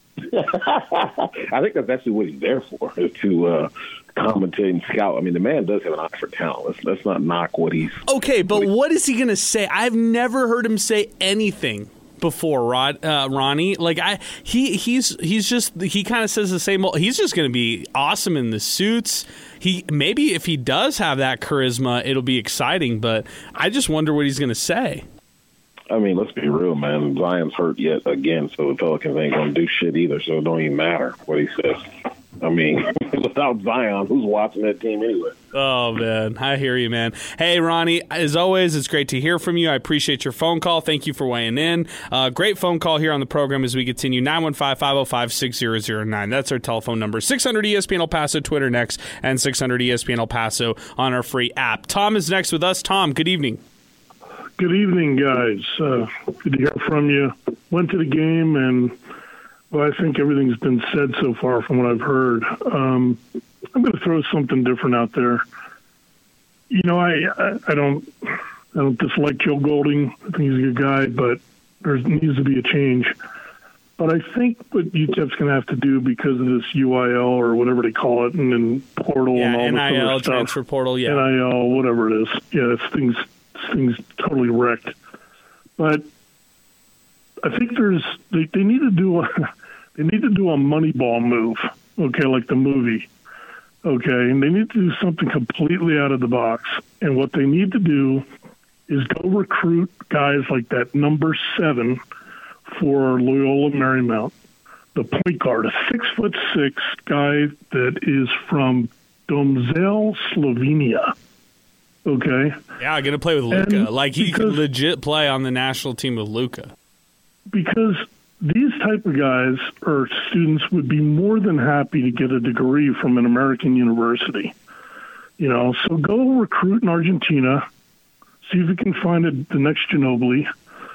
I think that's actually what he's there for, is to uh, commentate and scout. I mean, the man does have an eye for talent. Let's let's not knock what he's okay. But what, he, what is he going to say? I've never heard him say anything before, Rod, uh, Ronnie. Like I, he, he's, he's just, he kind of says the same. He's just going to be awesome in the suits. He maybe if he does have that charisma, it'll be exciting. But I just wonder what he's going to say. I mean, let's be real, man. Zion's hurt yet again, so the Pelicans ain't going to do shit either. So it don't even matter what he says. I mean, without Zion, who's watching that team anyway? Oh, man. I hear you, man. Hey, Ronnie, as always, it's great to hear from you. I appreciate your phone call. Thank you for weighing in. Uh, great phone call here on the program as we continue. nine one five, five oh five, six oh oh nine. That's our telephone number. six hundred E S P N El Paso, Twitter next, and six hundred E S P N El Paso on our free app. Tom is next with us. Tom, good evening. Good evening, guys. Uh, good to hear from you. Went to the game, and well, I think everything's been said so far from what I've heard. Um, I'm going to throw something different out there. You know, I, I I don't I don't dislike Joe Golding. I think he's a good guy, but there needs to be a change. But I think what U T E P's going to have to do because of this U I L or whatever they call it, and then portal yeah, and all N I L, this other stuff. transfer portal, yeah. N I L, whatever it is. Yeah, this thing's, this thing's totally wrecked. But I think there's they, they need to do a they need to do a Moneyball move, okay, like the movie, okay, and they need to do something completely out of the box. And what they need to do is go recruit guys like that number seven for Loyola Marymount, the point guard, a six foot six guy that is from Domžale, Slovenia. Okay. Yeah, going to play with Luka. Like he could legit play on the national team with Luka. Because these type of guys or students would be more than happy to get a degree from an American university. You know, so go recruit in Argentina, see if you can find a, the next Ginobili,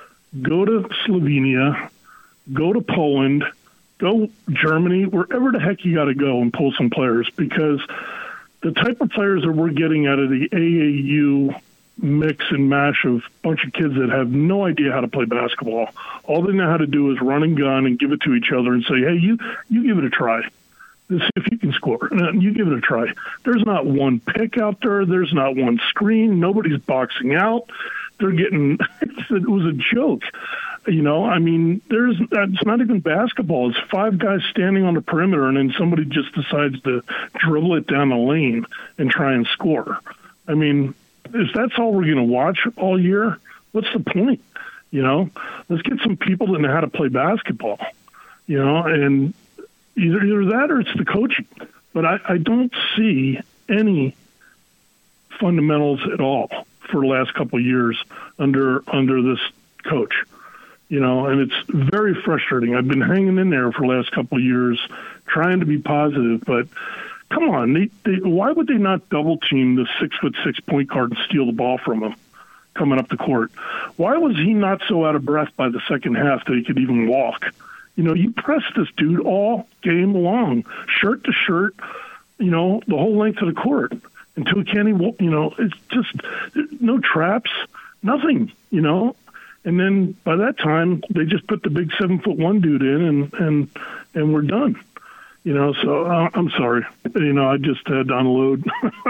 go to Slovenia, go to Poland, go Germany, wherever the heck you got to go and pull some players, because the type of players that we're getting out of the A A U mix and mash of a bunch of kids that have no idea how to play basketball. All they know how to do is run and gun and give it to each other and say, hey, you, you give it a try. See if you can score. And you give it a try. There's not one pick out there. There's not one screen. Nobody's boxing out. They're getting – it was a joke. You know, I mean, there's it's not even basketball. It's five guys standing on the perimeter, and then somebody just decides to dribble it down the lane and try and score. I mean, if that's all we're going to watch all year, what's the point? You know, let's get some people that know how to play basketball, you know, and either, either that or it's the coaching. But I, I don't see any fundamentals at all for the last couple of years under under this coach. You know, and it's very frustrating. I've been hanging in there for the last couple of years trying to be positive, but come on, they, they, why would they not double team the six foot six point guard and steal the ball from him coming up the court? Why was he not so out of breath by the second half that he could even walk? You know, you press this dude all game long, shirt to shirt, you know, the whole length of the court until he can't even, you know, it's just no traps, nothing, you know. And then by that time, they just put the big seven foot one dude in, and and and we're done. You know, so uh, I'm sorry. You know, I just had to unload.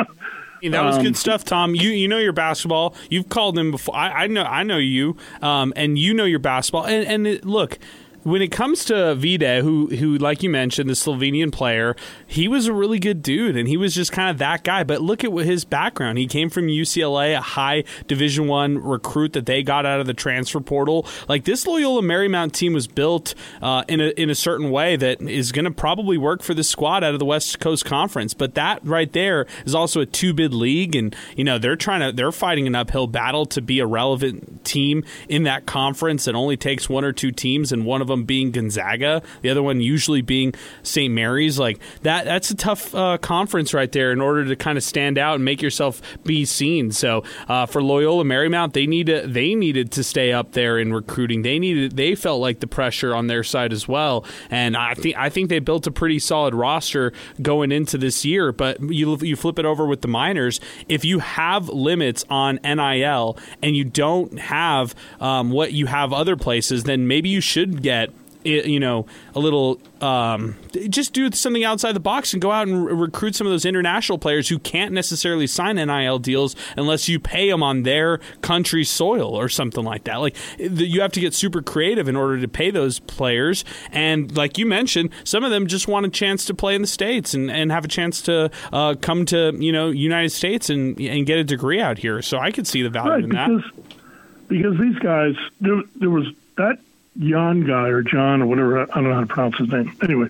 That was Um, good stuff, Tom. You you know your basketball. You've called him before. I, I know I know you, um, and you know your basketball. And and it, look. When it comes to Vide, who, who, like you mentioned, the Slovenian player, he was a really good dude, and he was just kind of that guy. But look at what his background. He came from U C L A, a high Division One recruit that they got out of the transfer portal. Like, this Loyola Marymount team was built uh, in a in a certain way that is going to probably work for the squad out of the West Coast Conference. But that right there is also a two-bid league, and you know they're trying to they're fighting an uphill battle to be a relevant team in that conference. It only takes one or two teams, and one of them being Gonzaga, the other one usually being Saint Mary's. Like that that's a tough uh, conference right there in order to kind of stand out and make yourself be seen. So uh, for Loyola Marymount, they need to, they needed to stay up there in recruiting. They needed they felt like the pressure on their side as well, and I think I think they built a pretty solid roster going into this year. But you you flip it over with the Miners, if you have limits on N I L and you don't have um, what you have other places, then maybe you should get you know, a little, um, just do something outside the box and go out and re- recruit some of those international players who can't necessarily sign N I L deals unless you pay them on their country's soil or something like that. Like, you have to get super creative in order to pay those players. And like you mentioned, some of them just want a chance to play in the States and, and have a chance to uh, come to, you know, United States and and get a degree out here. So I could see the value right, in because, that. Because these guys, there, there was that Jan guy or John or whatever, I don't know how to pronounce his name. Anyway,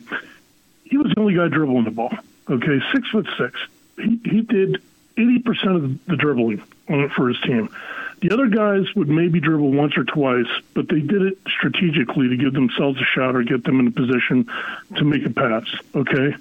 he was the only guy dribbling the ball. Okay, six foot six. He he did eighty percent of the dribbling on it for his team. The other guys would maybe dribble once or twice, but they did it strategically to give themselves a shot or get them in a position to make a pass. Okay,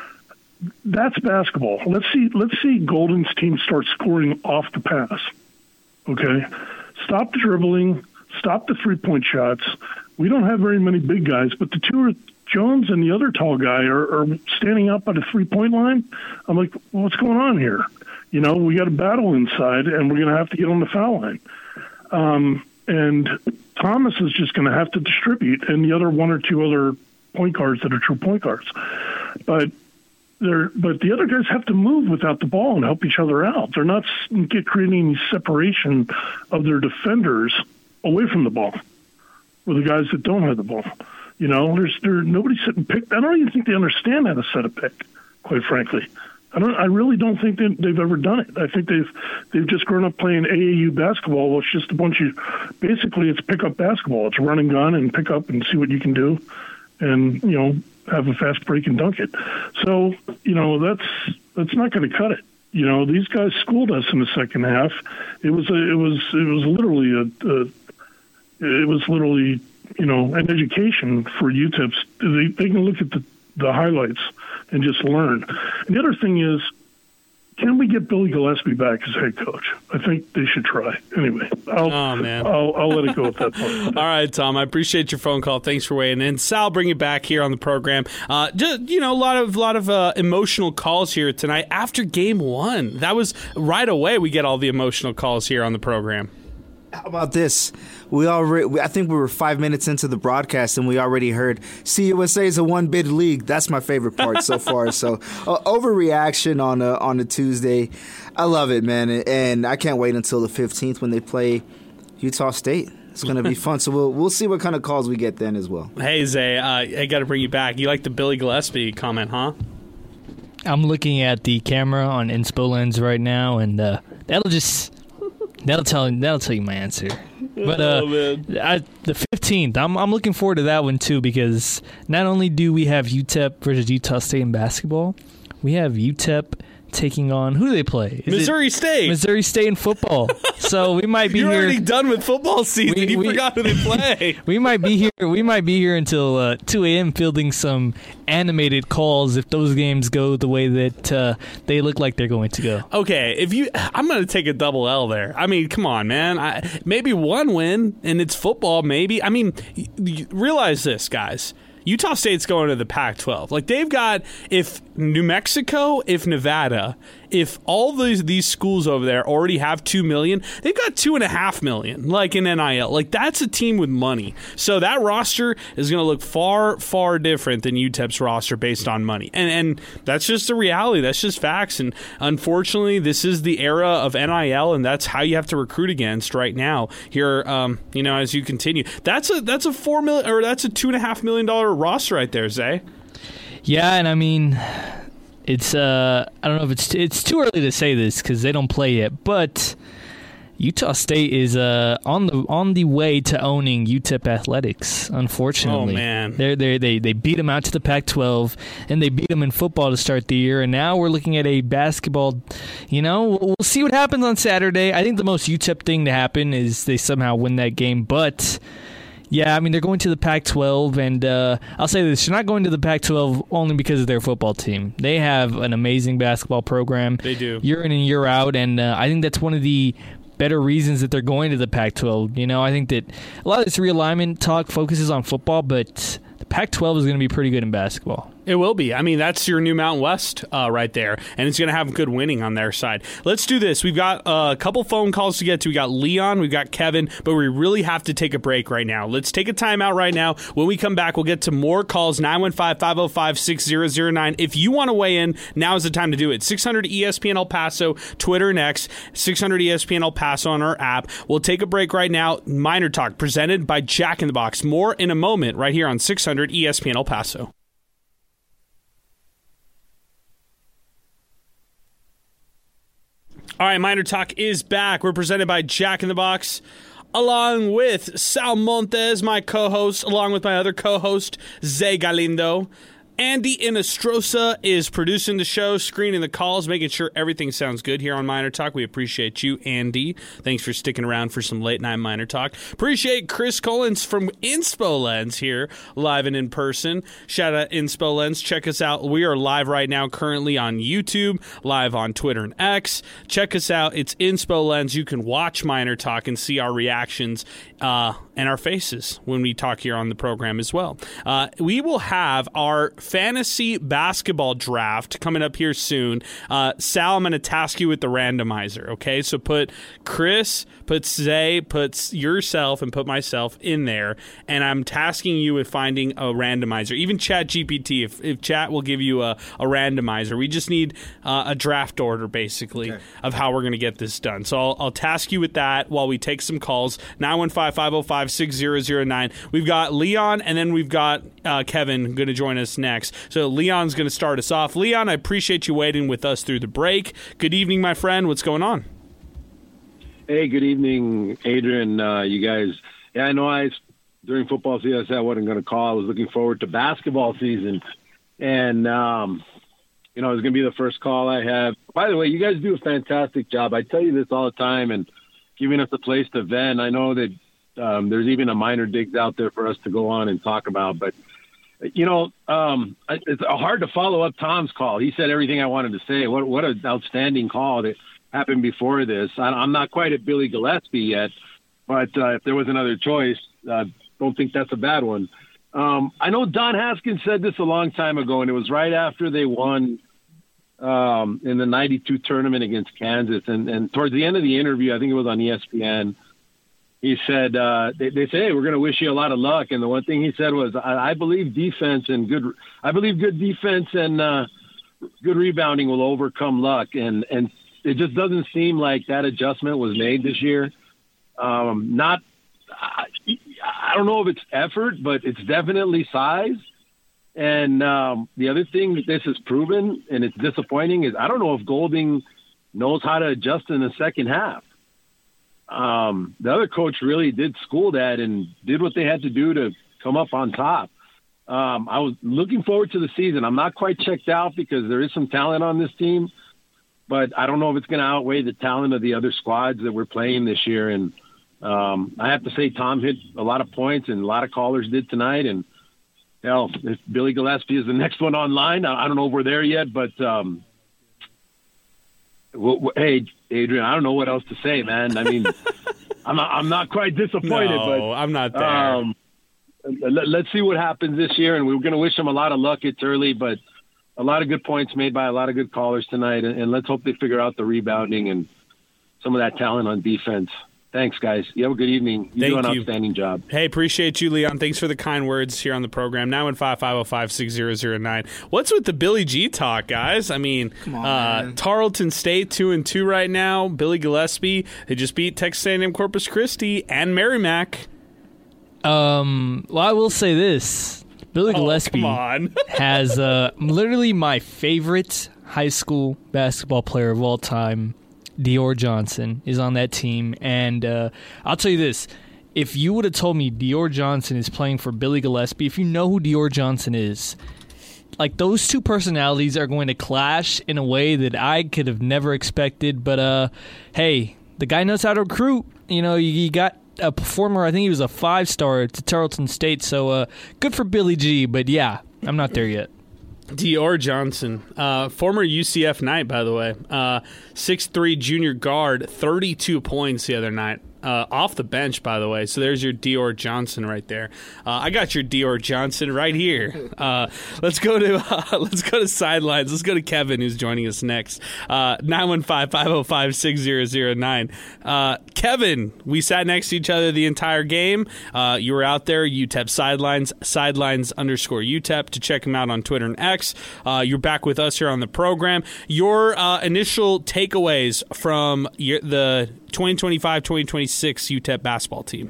that's basketball. Let's see. Let's see Golden's team start scoring off the pass. Okay, stop the dribbling. Stop the three-point shots. We don't have very many big guys, but the two are Jones and the other tall guy are, are standing up by the three-point line. I'm like, well, what's going on here? You know, we got a battle inside, and we're going to have to get on the foul line. Um, and Thomas is just going to have to distribute, and the other one or two other point guards that are true point guards. But they're, but the other guys have to move without the ball and help each other out. They're not get creating any separation of their defenders away from the ball with the guys that don't have the ball. You know, there's there nobody sitting pick. I don't even think they understand how to set a pick, quite frankly. I don't. I really don't think they, they've ever done it. I think they've they've just grown up playing A A U basketball. Well, it's just a bunch of basically it's pick up basketball. It's run and gun and pick up and see what you can do, and you know have a fast break and dunk it. So you know that's that's not going to cut it. You know, these guys schooled us in the second half. It was a, it was it was literally a, a it was literally you know an education for U T E Ps. They they can look at the, the highlights and just learn. And the other thing is, can we get Billy Gillispie back as head coach? I think they should try. Anyway, I'll, oh, man. I'll, I'll let it go at that point. All right, Tom. I appreciate your phone call. Thanks for weighing in. Sal, bring it back here on the program. Uh, just, you know, a lot of lot of uh, emotional calls here tonight after game one. That was right away. We get all the emotional calls here on the program. How about this? We already, I think we were five minutes into the broadcast, and we already heard C U S A is a one-bid league. That's my favorite part so far. So, uh, overreaction on a on a Tuesday. I love it, man, and I can't wait until the fifteenth when they play Utah State. It's going to be fun. So we'll we'll see what kind of calls we get then as well. Hey Zay, uh, I got to bring you back. You like the Billy Gillispie comment, huh? I'm looking at the camera on Inspo Lens right now, and uh, that'll just. That'll tell that'll tell you my answer. But uh, oh, I, the fifteenth, I'm I'm looking forward to that one too, because not only do we have U T E P versus Utah State in basketball, we have U T E P taking on, who do they play? Is Missouri State. Missouri State in football. So we might be You're here. You're already done with football season. We, you we, forgot who they play. we might be here. We might be here until uh, two a.m. fielding some animated calls if those games go the way that uh, they look like they're going to go. Okay, if you, I'm going to take a double L there. I mean, come on, man. I, maybe one win, and it's football. Maybe. I mean, y- y- realize this, guys. Utah State's going to the Pac twelve. Like, they've got, if New Mexico, if Nevada, if all these these schools over there already have two million, they've got two and a half million, like in N I L. Like, that's a team with money. So that roster is going to look far, far different than U T E P's roster based on money. And and that's just the reality. That's just facts. And unfortunately, this is the era of N I L, and that's how you have to recruit against right now. Here, um, you know, as you continue, that's a that's a four million or that's a two and a half million dollar roster right there, Zay. Yeah, and I mean, it's uh, I don't know if it's t- it's too early to say this because they don't play yet, but Utah State is uh on the on the way to owning U T E P athletics. Unfortunately, oh man, they they they they beat them out to the Pac twelve, and they beat them in football to start the year, and now we're looking at a basketball. You know, we'll, we'll see what happens on Saturday. I think the most U T E P thing to happen is they somehow win that game, but. Yeah, I mean, they're going to the Pac twelve, and uh, I'll say this, they're not going to the Pac twelve only because of their football team. They have an amazing basketball program. They do. Year in and year out, and uh, I think that's one of the better reasons that they're going to the Pac twelve. You know, I think that a lot of this realignment talk focuses on football, but the Pac twelve is going to be pretty good in basketball. It will be. I mean, that's your new Mountain West uh, right there, and it's going to have good winning on their side. Let's do this. We've got uh, a couple phone calls to get to. We got Leon, we've got Kevin, but we really have to take a break right now. Let's take a timeout right now. When we come back, we'll get to more calls, nine one five, five oh five, six oh oh nine. If you want to weigh in, now is the time to do it. six hundred E S P N El Paso, Twitter and X, six hundred E S P N El Paso on our app. We'll take a break right now. Miner Talk, presented by Jack in the Box. More in a moment right here on six hundred E S P N El Paso. All right, Miner Talk is back. We're presented by Jack in the Box, along with Sal Montes, my co-host, along with my other co-host, Zay Galindo. Andy Inestrosa is producing the show, screening the calls, making sure everything sounds good here on Miner Talk. We appreciate you, Andy. Thanks for sticking around for some late-night Miner Talk. Appreciate Chris Collins from Inspo Lens here, live and in person. Shout out Inspo Lens. Check us out. We are live right now currently on YouTube, live on Twitter and X. Check us out. It's Inspo Lens. You can watch Miner Talk and see our reactions uh, and our faces when we talk here on the program as well. Uh, we will have our fantasy basketball draft coming up here soon. Uh, Sal, I'm going to task you with the randomizer, okay? So put Chris, put Zay, put yourself, and put myself in there, and I'm tasking you with finding a randomizer. Even Chat G P T, if, if Chat will give you a, a randomizer. We just need uh, a draft order, basically, okay, of how we're going to get this done. So I'll, I'll task you with that while we take some calls. nine one five, five oh five, six oh oh nine. We've got Leon, and then we've got uh, Kevin going to join us next. So Leon's going to start us off. Leon, I appreciate you waiting with us through the break. Good evening, my friend. What's going on? Hey, good evening, Adrian. Uh, you guys. Yeah, I know I, during football season, I said I wasn't going to call. I was looking forward to basketball season. And, um, you know, it's going to be the first call I have by the way, you guys do a fantastic job. I tell you this all the time, and giving us a place to vent. I know that um, there's even a minor digs out there for us to go on and talk about, but you know, um, it's hard to follow up Tom's call. He said everything I wanted to say. What what an outstanding call that happened before this. I, I'm not quite at Billy Gillispie yet, but uh, if there was another choice, I uh, don't think that's a bad one. Um, I know Don Haskins said this a long time ago, and it was right after they won um, in the ninety-two tournament against Kansas. And, and towards the end of the interview, I think it was on E S P N, he said, uh, they, they say, hey, we're going to wish you a lot of luck. And the one thing he said was, I, I believe defense and good, I believe good defense and uh, good rebounding will overcome luck. And, and it just doesn't seem like that adjustment was made this year. Um, not, I, I don't know if it's effort, but it's definitely size. And um, the other thing that this has proven, and it's disappointing, is I don't know if Golding knows how to adjust in the second half. Um, the other coach really did school that and did what they had to do to come up on top. Um, I was looking forward to the season. I'm not quite checked out because there is some talent on this team, but I don't know if it's going to outweigh the talent of the other squads that we're playing this year. And um, I have to say Tom hit a lot of points, and a lot of callers did tonight. And hell, if Billy Gillispie is the next one online, I, I don't know if we're there yet, but um, well, hey, Adrian, I don't know what else to say, man. I mean, I'm not, I'm not quite disappointed, no, but I'm not there. Um, let, let's see what happens this year, and we're going to wish them a lot of luck. It's early, but a lot of good points made by a lot of good callers tonight, and, and let's hope they figure out the rebounding and some of that talent on defense. Thanks, guys. You have a good evening. You Thank do an you. outstanding job. Hey, appreciate you, Leon. Thanks for the kind words here on the program. nine one five, five oh five, six oh oh nine. What's with the Billy G talk, guys? I mean, Come on, uh, man. Tarleton State two and two right now. Billy Gillispie, they just beat Texas A and M Corpus Christi and Merrimack. Um, well, I will say this: Billy Oh, Gillispie come on. has uh, literally my favorite high school basketball player of all time. Dior Johnson is on that team, and uh, I'll tell you this. If you would have told me Dior Johnson is playing for Billy Gillispie, if you know who Dior Johnson is, like those two personalities are going to clash in a way that I could have never expected. But, uh, hey, the guy knows how to recruit. You know, you, you got a performer, I think he was a five-star to Tarleton State, so uh, good for Billy G, but yeah, I'm not there yet. Dior Johnson, uh, former U C F Knight, by the way, uh, six three junior guard, thirty-two points the other night. Uh, off the bench, by the way. So there's your Dior Johnson right there. Uh, I got your Dior Johnson right here. Uh, let's go to uh, let's go to sidelines. Let's go to Kevin, who's joining us next. Uh, nine one five, five oh five, six oh oh nine. Uh, Kevin, we sat next to each other the entire game. Uh, you were out there, U T E P sidelines, sidelines underscore U T E P to check him out on Twitter and X. Uh, you're back with us here on the program. Your uh, initial takeaways from your, the twenty twenty-five twenty twenty-six U T E P basketball team?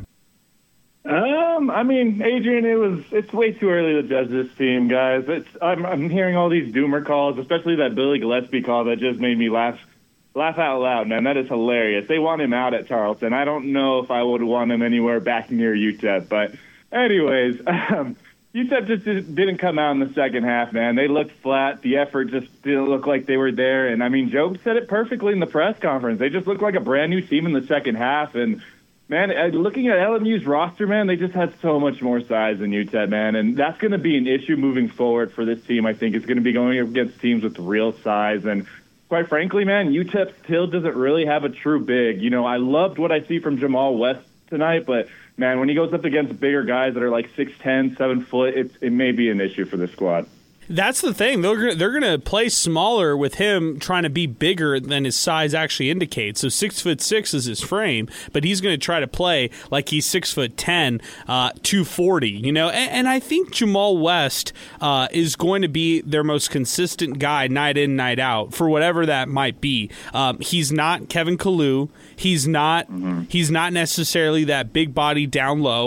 Um, I mean, Adrian, it was it's way too early to judge this team, guys. It's I'm I'm hearing all these doomer calls, especially that Billy Gillispie call that just made me laugh laugh out loud, man. That is hilarious. They want him out at Tarleton. I don't know if I would want him anywhere back near U T E P, but anyways, um, U T E P just didn't come out in the second half, man. They looked flat. The effort just didn't look like they were there. And, I mean, Joe said it perfectly in the press conference. They just looked like a brand-new team in the second half. And, man, looking at L M U's roster, man, they just had so much more size than U T E P, man. And that's going to be an issue moving forward for this team, I think. It's going to be going against teams with real size. And, quite frankly, man, U T E P still doesn't really have a true big. You know, I loved what I see from Jamal West tonight, but – man, when he goes up against bigger guys that are like six ten, seven foot, it's, it may be an issue for the squad. That's the thing. They're they're going to play smaller with him trying to be bigger than his size actually indicates. So six foot six is his frame, but he's going to try to play like he's six foot ten, uh, two forty. You know, and, and I think Jamal West uh, is going to be their most consistent guy night in, night out for whatever that might be. Um, he's not Kevin Kalu. He's not. Mm-hmm. He's not necessarily that big body down low.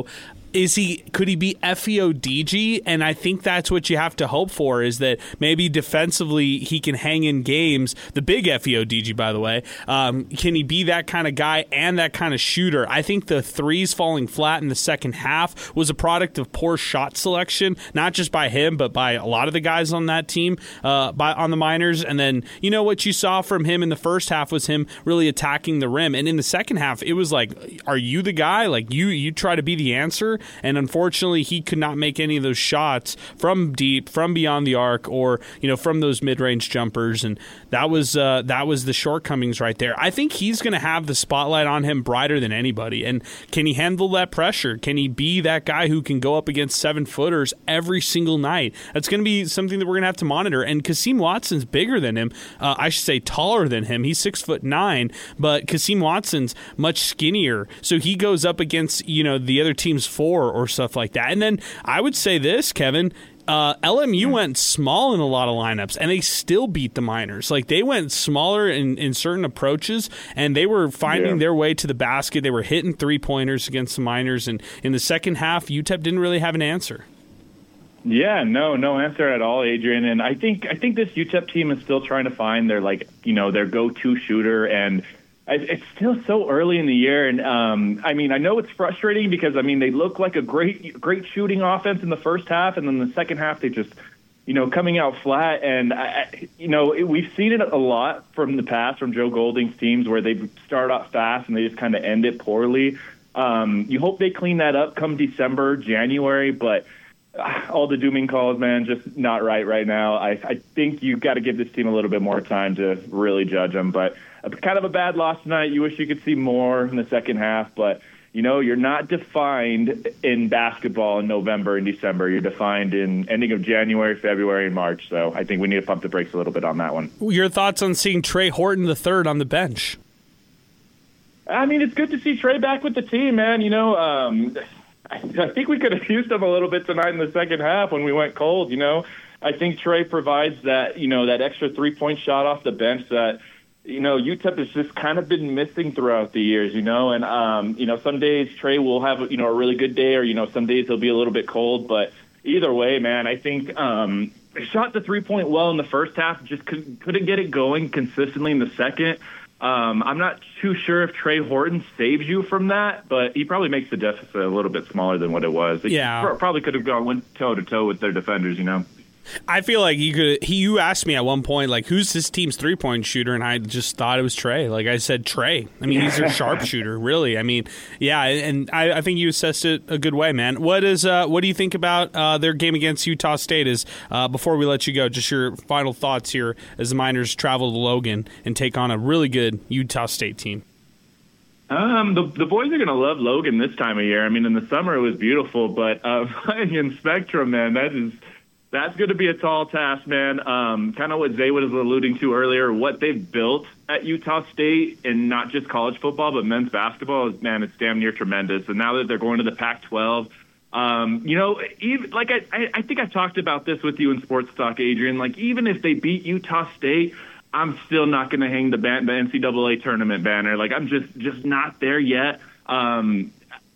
is he could he be F E O D G? And I think that's what you have to hope for, is that maybe defensively he can hang in games. The big F E O D G, by the way. Um, can he be that kind of guy and that kind of shooter? I think the threes falling flat in the second half was a product of poor shot selection, not just by him, but by a lot of the guys on that team, uh, by on the Miners. And then, you know, what you saw from him in the first half was him really attacking the rim. And in the second half, it was like, are you the guy? Like, you, you try to be the answer. And unfortunately, he could not make any of those shots from deep, from beyond the arc, or, you know, from those mid-range jumpers. And that was uh, that was the shortcomings right there. I think he's going to have the spotlight on him brighter than anybody. And can he handle that pressure? Can he be that guy who can go up against seven-footers every single night? That's going to be something that we're going to have to monitor. And Kasim Watson's bigger than him. Uh, I should say taller than him. He's six foot nine, but Kasim Watson's much skinnier. So he goes up against, you know, the other team's four or stuff like that. And then I would say this, Kevin, uh, L M U went small in a lot of lineups, and they still beat the Miners. Like, they went smaller in, in certain approaches, and they were finding yeah. their way to the basket. They were hitting three-pointers against the Miners, and in the second half, U T E P didn't really have an answer. Yeah, no, no answer at all, Adrian. And I think I think this U T E P team is still trying to find their, like, you know, their go-to shooter, and it's still so early in the year. And um, I mean, I know it's frustrating because, I mean, they look like a great, great shooting offense in the first half, and then the second half they just, you know, coming out flat. And I, you know, it, we've seen it a lot from the past from Joe Golding's teams where they start off fast and they just kind of end it poorly. Um, you hope they clean that up come December, January, but all the dooming calls, man, just not right right now. I, I think you got to give this team a little bit more time to really judge them. But kind of a bad loss tonight. You wish you could see more in the second half. But, you know, you're not defined in basketball in November and December. You're defined in ending of January, February, and March. So I think we need to pump the brakes a little bit on that one. Your thoughts on seeing Trey Horton the third on the bench? I mean, it's good to see Trey back with the team, man. You know, um, I, I think we could have used him a little bit tonight in the second half when we went cold, you know. I think Trey provides that, you know, that extra three-point shot off the bench that, you know, U T E P has just kind of been missing throughout the years, you know. And, um, you know, some days Trey will have, you know, a really good day, or, you know, some days he'll be a little bit cold. But either way, man, I think um, they shot the three-point well in the first half, just couldn't, couldn't get it going consistently in the second. Um, I'm not too sure if Trey Horton saves you from that, but he probably makes the deficit a little bit smaller than what it was. Yeah. He probably could have gone toe-to-toe with their defenders, you know. I feel like you could. He, you asked me at one point, like, who's this team's three-point shooter, and I just thought it was Trey. Like I said, Trey. I mean, he's a sharpshooter, really. I mean, yeah, and I, I think you assessed it a good way, man. What is? Uh, what do you think about uh, their game against Utah State? Is uh, before we let you go, just your final thoughts here as the Miners travel to Logan and take on a really good Utah State team. Um, the the boys are gonna love Logan this time of year. I mean, in the summer it was beautiful, but uh, playing in Spectrum, man, that is. That's going to be a tall task, man. Um, kind of what Zay was alluding to earlier, what they've built at Utah State, and not just college football, but men's basketball, is, man, it's damn near tremendous. And now that they're going to the Pac twelve, um, you know, even like I, I, I think I've talked about this with you in Sports Talk, Adrian. Like, even if they beat Utah State, I'm still not going to hang the, ban- the N C double A tournament banner. Like, I'm just just not there yet. Um,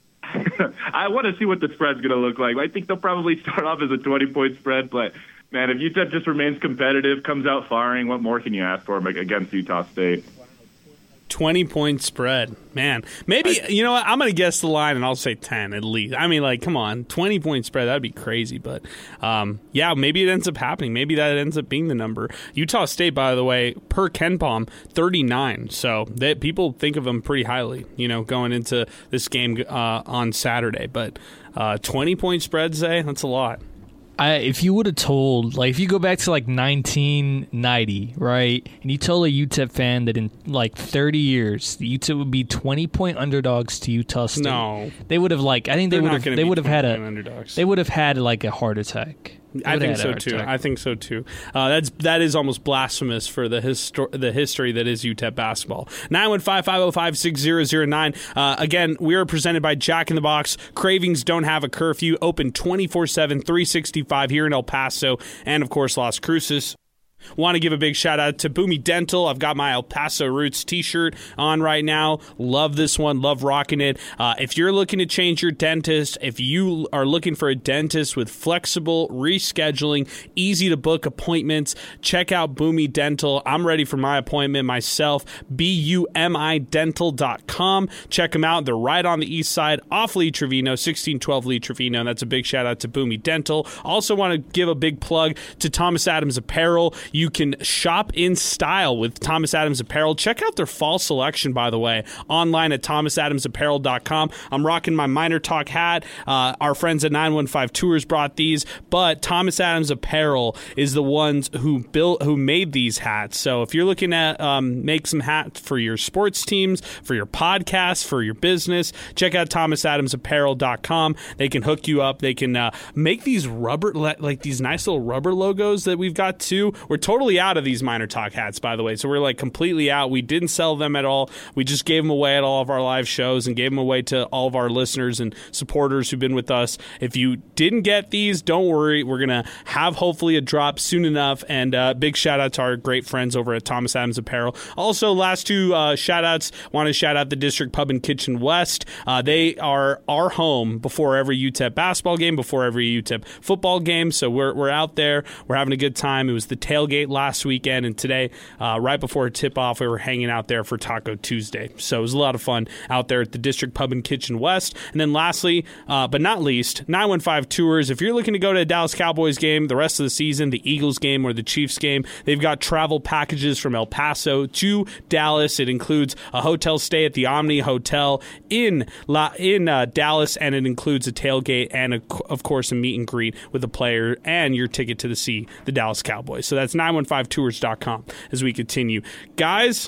I want to see what the spread's going to look like. I think they'll probably start off as a twenty-point spread, but, man, if U T E P just remains competitive, comes out firing, what more can you ask for against Utah State? twenty-point spread. Man, maybe, you know what, I'm going to guess the line, and I'll say ten at least. I mean, like, come on, twenty-point spread, that would be crazy. But, um, yeah, maybe it ends up happening. Maybe that ends up being the number. Utah State, by the way, per KenPom, thirty-nine. So they, people think of them pretty highly, you know, going into this game uh, on Saturday. But uh, twenty-point spread, Zay, that's a lot. I, if you would have told, like, if you go back to, like, nineteen ninety, right, and you told a U T E P fan that in, like, thirty years, the U T E P would be twenty-point underdogs to Utah State. No. They would have, like, I think they They're would have, they would have had a, underdogs. They would have had, like, a heart attack. I think so too. I think so too. Uh, that's that is almost blasphemous for the histor- the history that is U T E P basketball. nine one five, five oh five, six oh oh nine. Uh, again, we are presented by Jack in the Box. Cravings don't have a curfew. Open twenty-four seven, three sixty-five here in El Paso and, of course, Las Cruces. Want to give a big shout out to Boomy Dental. I've got my El Paso Roots t-shirt on right now. Love this one. Love rocking it. Uh, if you're looking to change your dentist, if you are looking for a dentist with flexible rescheduling, easy to book appointments, check out Boomy Dental. I'm ready for my appointment myself. B U M I dental dot com. Check them out. They're right on the east side off Lee Trevino, sixteen twelve Lee Trevino. And that's a big shout out to Boomy Dental. Also want to give a big plug to Thomas Adams Apparel. You can shop in style with Thomas Adams Apparel. Check out their fall selection, by the way, online at thomas adams apparel dot com. I'm rocking my Miner Talk hat. Uh, our friends at nine one five Tours brought these, but Thomas Adams Apparel is the ones who built, who made these hats. So if you're looking at um, make some hats for your sports teams, for your podcast, for your business, check out thomas adams apparel dot com. They can hook you up. They can uh, make these rubber, like these nice little rubber logos that we've got too. We're totally out of these Miner Talk hats, by the way. So we're like completely out. We didn't sell them at all. We just gave them away at all of our live shows and gave them away to all of our listeners and supporters who've been with us. If you didn't get these, don't worry. We're going to have hopefully a drop soon enough. And uh, big shout out to our great friends over at Thomas Adams Apparel. Also, last two uh, shout outs. Want to shout out the District Pub and Kitchen West. Uh, they are our home before every U T E P basketball game, before every U T E P football game. So we're, we're out there. We're having a good time. It was the tailgate last weekend, and today, uh, right before tip-off, we were hanging out there for Taco Tuesday. So it was a lot of fun out there at the District Pub and Kitchen West. And then lastly, uh, but not least, nine one five Tours. If you're looking to go to a Dallas Cowboys game the rest of the season, the Eagles game or the Chiefs game, they've got travel packages from El Paso to Dallas. It includes a hotel stay at the Omni Hotel in La, in uh, Dallas, and it includes a tailgate and, a, of course, a meet and greet with a player and your ticket to the see the Dallas Cowboys. So that's nine one five tours dot com as we continue. Guys,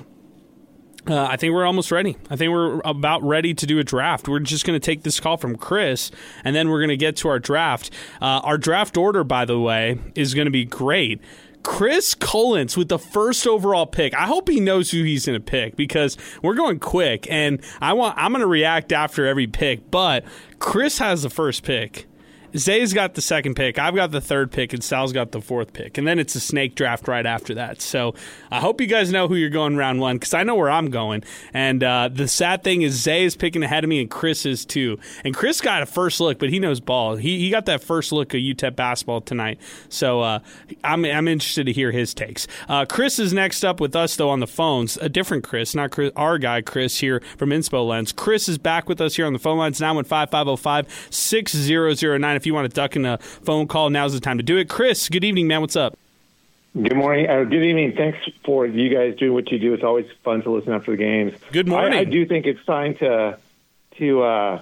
uh, I think we're almost ready. I think we're about ready to do a draft. We're just going to take this call from Chris, and then we're going to get to our draft. Uh, our draft order, by the way, is going to be great. Chris Collins with the first overall pick. I hope he knows who he's going to pick because we're going quick, and I want, I'm going to react after every pick, but Chris has the first pick. Zay's got the second pick. I've got the third pick, and Sal's got the fourth pick. And then it's a snake draft right after that. So I hope you guys know who you're going round one because I know where I'm going. And uh, the sad thing is Zay is picking ahead of me, and Chris is too. And Chris got a first look, but he knows ball. He he got that first look of U T E P basketball tonight. So uh, I'm I'm interested to hear his takes. Uh, Chris is next up with us, though, on the phones. A different Chris, not Chris, our guy Chris here from Inspo Lens. Chris is back with us here on the phone lines, nine one five, five oh five, six oh oh nine. If you want to duck in a phone call, now's the time to do it. Chris, good evening, man. What's up? Good morning. Uh, good evening. Thanks for you guys doing what you do. It's always fun to listen after the games. Good morning. I, I do think it's time to to uh,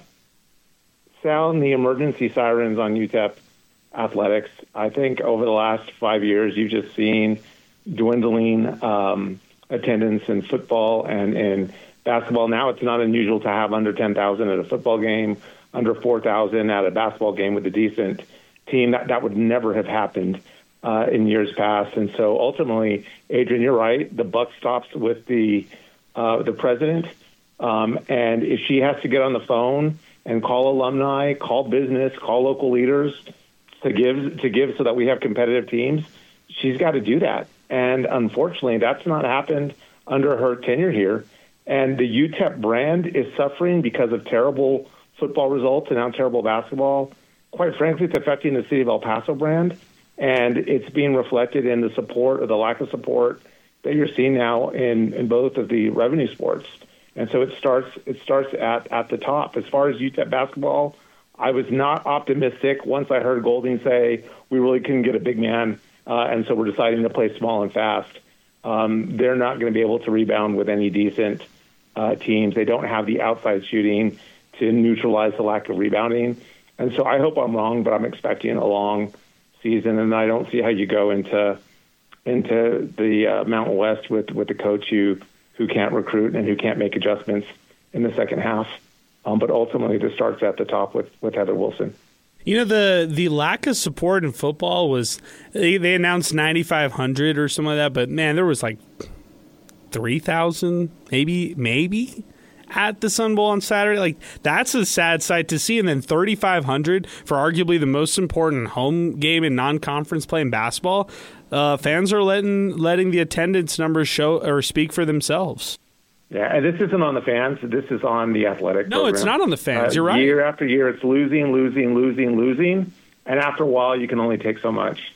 sound the emergency sirens on U T E P athletics. I think over the last five years, you've just seen dwindling um, attendance in football and in basketball. Now it's not unusual to have under ten thousand at a football game, under four thousand at a basketball game with a decent team. That that would never have happened uh, in years past. And so ultimately, Adrian, you're right. The buck stops with the uh, the president. Um, and if she has to get on the phone and call alumni, call business, call local leaders to give to give so that we have competitive teams, she's got to do that. And unfortunately, that's not happened under her tenure here. And the U T E P brand is suffering because of terrible football results and now terrible basketball. Quite frankly, it's affecting the city of El Paso brand, and it's being reflected in the support or the lack of support that you're seeing now in, in both of the revenue sports. And so it starts it starts at, at the top. As far as U T E P basketball, I was not optimistic once I heard Golding say we really couldn't get a big man, uh, and so we're deciding to play small and fast. Um, they're not going to be able to rebound with any decent uh, teams. They don't have the outside shooting to neutralize the lack of rebounding. And so I hope I'm wrong, but I'm expecting a long season, and I don't see how you go into into the uh, Mountain West with, with the coach who, who can't recruit and who can't make adjustments in the second half. Um, but ultimately, this starts at the top with, with Heather Wilson. You know, the the lack of support in football was, they, they announced ninety-five hundred or something like that, but man, there was like three thousand, maybe, maybe at the Sun Bowl on Saturday. Like, that's a sad sight to see. And then thirty-five hundred for arguably the most important home game in non-conference play in basketball. uh, fans are letting letting the attendance numbers show or speak for themselves. Yeah, and this isn't on the fans. This is on the athletic No, program. it's not on the fans. Uh, You're right. Year after year, it's losing, losing, losing, losing. And after a while, you can only take so much.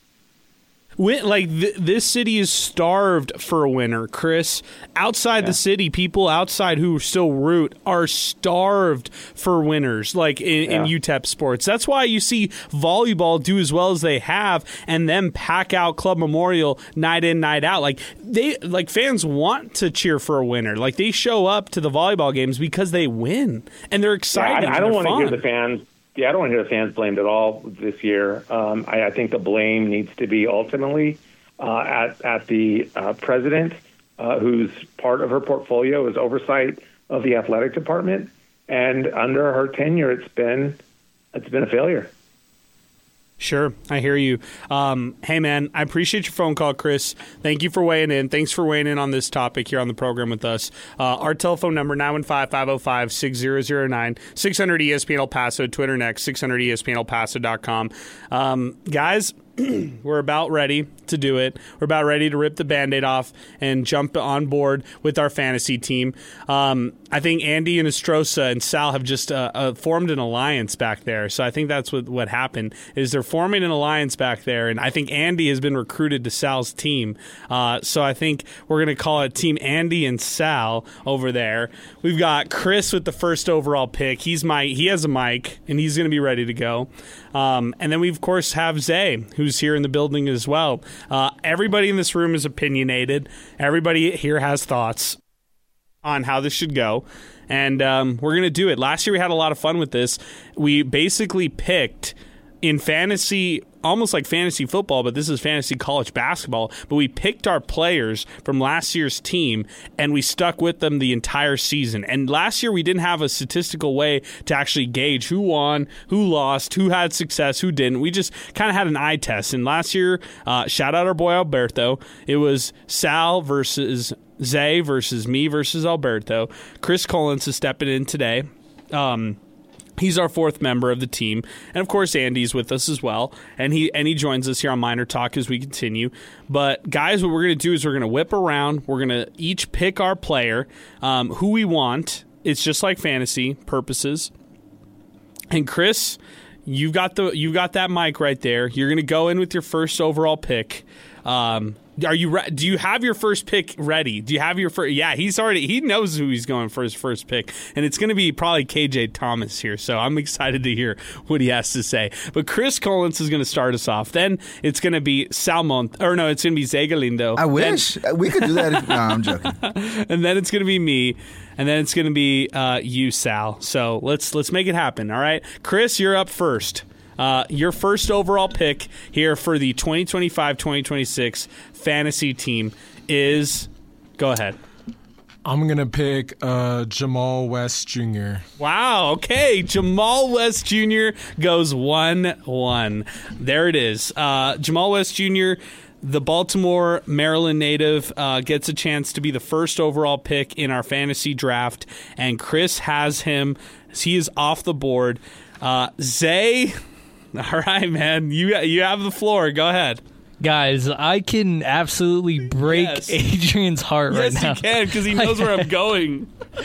Win, like th- this city is starved for a winner, Chris. Outside yeah. the city, people outside who still root are starved for winners, like in, yeah. in U T E P sports. That's why you see volleyball do as well as they have, and then pack out Club Memorial night in, night out. Like they, like fans want to cheer for a winner. Like they show up to the volleyball games because they win, and they're excited. Yeah, I, I don't want to fun. hear the fans. Yeah, I don't want to hear the fans blamed at all this year. Um, I, I think the blame needs to be ultimately uh, at at the uh, president, uh, whose part of her portfolio is oversight of the athletic department. And under her tenure, it's been it's been a failure. Sure, I hear you. Um, hey, man, I appreciate your phone call, Chris. Thank you for weighing in. Thanks for weighing in on this topic here on the program with us. Uh, our telephone number, nine one five, five oh five, six zero zero nine, six hundred E S P N El Paso, Twitter next, six hundred E S P N El Paso dot com. Um, guys, we're about ready to do it. We're about ready to rip the Band-Aid off and jump on board with our fantasy team. Um, I think Andy and Estrosa and Sal have just uh, uh, formed an alliance back there. So I think that's what, what happened is they're forming an alliance back there. And I think Andy has been recruited to Sal's team. Uh, so I think we're going to call it Team Andy and Sal over there. We've got Chris with the first overall pick. He's my he has a mic, and he's going to be ready to go. Um, and then we, of course, have Zay, who's here in the building as well. Uh, everybody in this room is opinionated. Everybody here has thoughts on how this should go. And um, we're going to do it. Last year we had a lot of fun with this. We basically picked in fantasy, almost like fantasy football, but this is fantasy college basketball. But we picked our players from last year's team, and we stuck with them the entire season. And last year we didn't have a statistical way to actually gauge who won, who lost, who had success, who didn't. We just kind of had an eye test. And last year, uh, shout out our boy Alberto, it was Sal versus Zay versus me versus Alberto. Chris Collins is stepping in today. Um... He's our fourth member of the team. And, of course, Andy's with us as well. And he and he joins us here on Minor Talk as we continue. But, guys, what we're going to do is we're going to whip around. We're going to each pick our player, um, who we want. It's just like fantasy purposes. And, Chris, you've got the you've got that mic right there. You're going to go in with your first overall pick. Um Are you? Re- do you have your first pick ready? Do you have your first? Yeah, he's already. He knows who he's going for his first pick, and it's going to be probably K J Thomas here. So I'm excited to hear what he has to say. But Chris Collins is going to start us off. Then it's going to be Salmon, or no, it's going to be Zay Galindo. I wish then, we could do that. If, no, I'm joking. And then it's going to be me, and then it's going to be uh, you, Sal. So let's let's make it happen. All right, Chris, you're up first. Uh, your first overall pick here for the twenty twenty-five twenty twenty-six fantasy team is, go ahead. I'm going to pick uh, Jamal West Junior Wow, okay. Jamal West Junior goes one one. There it is. Uh, Jamal West Junior, the Baltimore, Maryland native, uh, gets a chance to be the first overall pick in our fantasy draft, and Chris has him. He is off the board. Uh, Zay... All right, man. You you have the floor. Go ahead. Guys, I can absolutely break yes. Adrian's heart yes, right now. Yes, you can, because he knows where I'm going.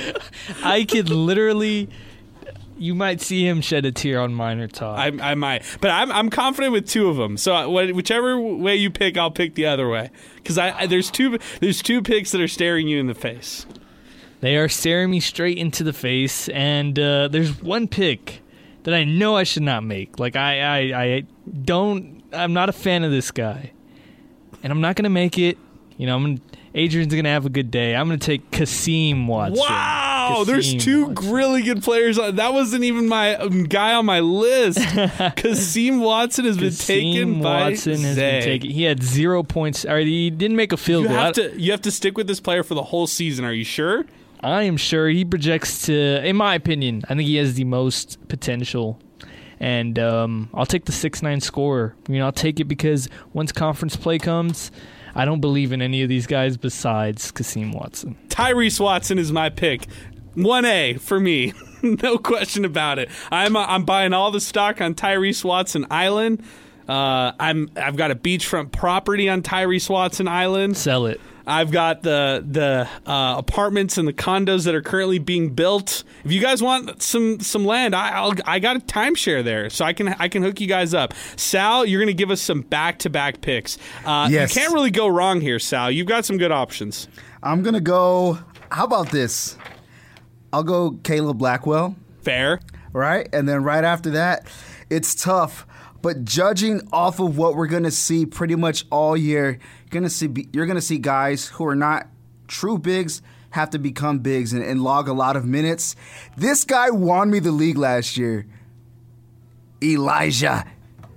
I could literally... You might see him shed a tear on Minor Talk. I, I might. But I'm I'm confident with two of them. So whichever way you pick, I'll pick the other way. Because I, I there's two there's two picks that are staring you in the face. They are staring me straight into the face. And uh, there's one pick that I know I should not make. Like, I, I, I don't, I'm not a fan of this guy. And I'm not going to make it. You know, I'm gonna, Adrian's going to have a good day. I'm going to take Kasim Watson. Wow, Kasim there's two Watson. really good players. That wasn't even my um, guy on my list. Kasim Watson has been Kasim taken by Watson has Zay. been taken. He had zero points. Or he didn't make a field you goal. Have to, you have to stick with this player for the whole season. Are you sure? I am sure he projects to, in my opinion, I think he has the most potential. And um, I'll take the six nine scorer. You know, I'll take it because once conference play comes, I don't believe in any of these guys besides Kasim Watson. Tyrese Watson is my pick. one A for me. No question about it. I'm uh, I'm buying all the stock on Tyrese Watson Island. Uh, I'm I've got a beachfront property on Tyrese Watson Island. Sell it. I've got the the uh, apartments and the condos that are currently being built. If you guys want some some land, I I'll, I got a timeshare there, so I can I can hook you guys up. Sal, you're going to give us some back to back picks. Uh, Yes. You can't really go wrong here, Sal. You've got some good options. I'm going to go, how about this? I'll go Caleb Blackwell. Fair. Right? And then right after that, it's tough. But judging off of what we're going to see pretty much all year, you're going to see you're going to see guys who are not true bigs have to become bigs and, and log a lot of minutes. This guy won me the league last year. Elijah.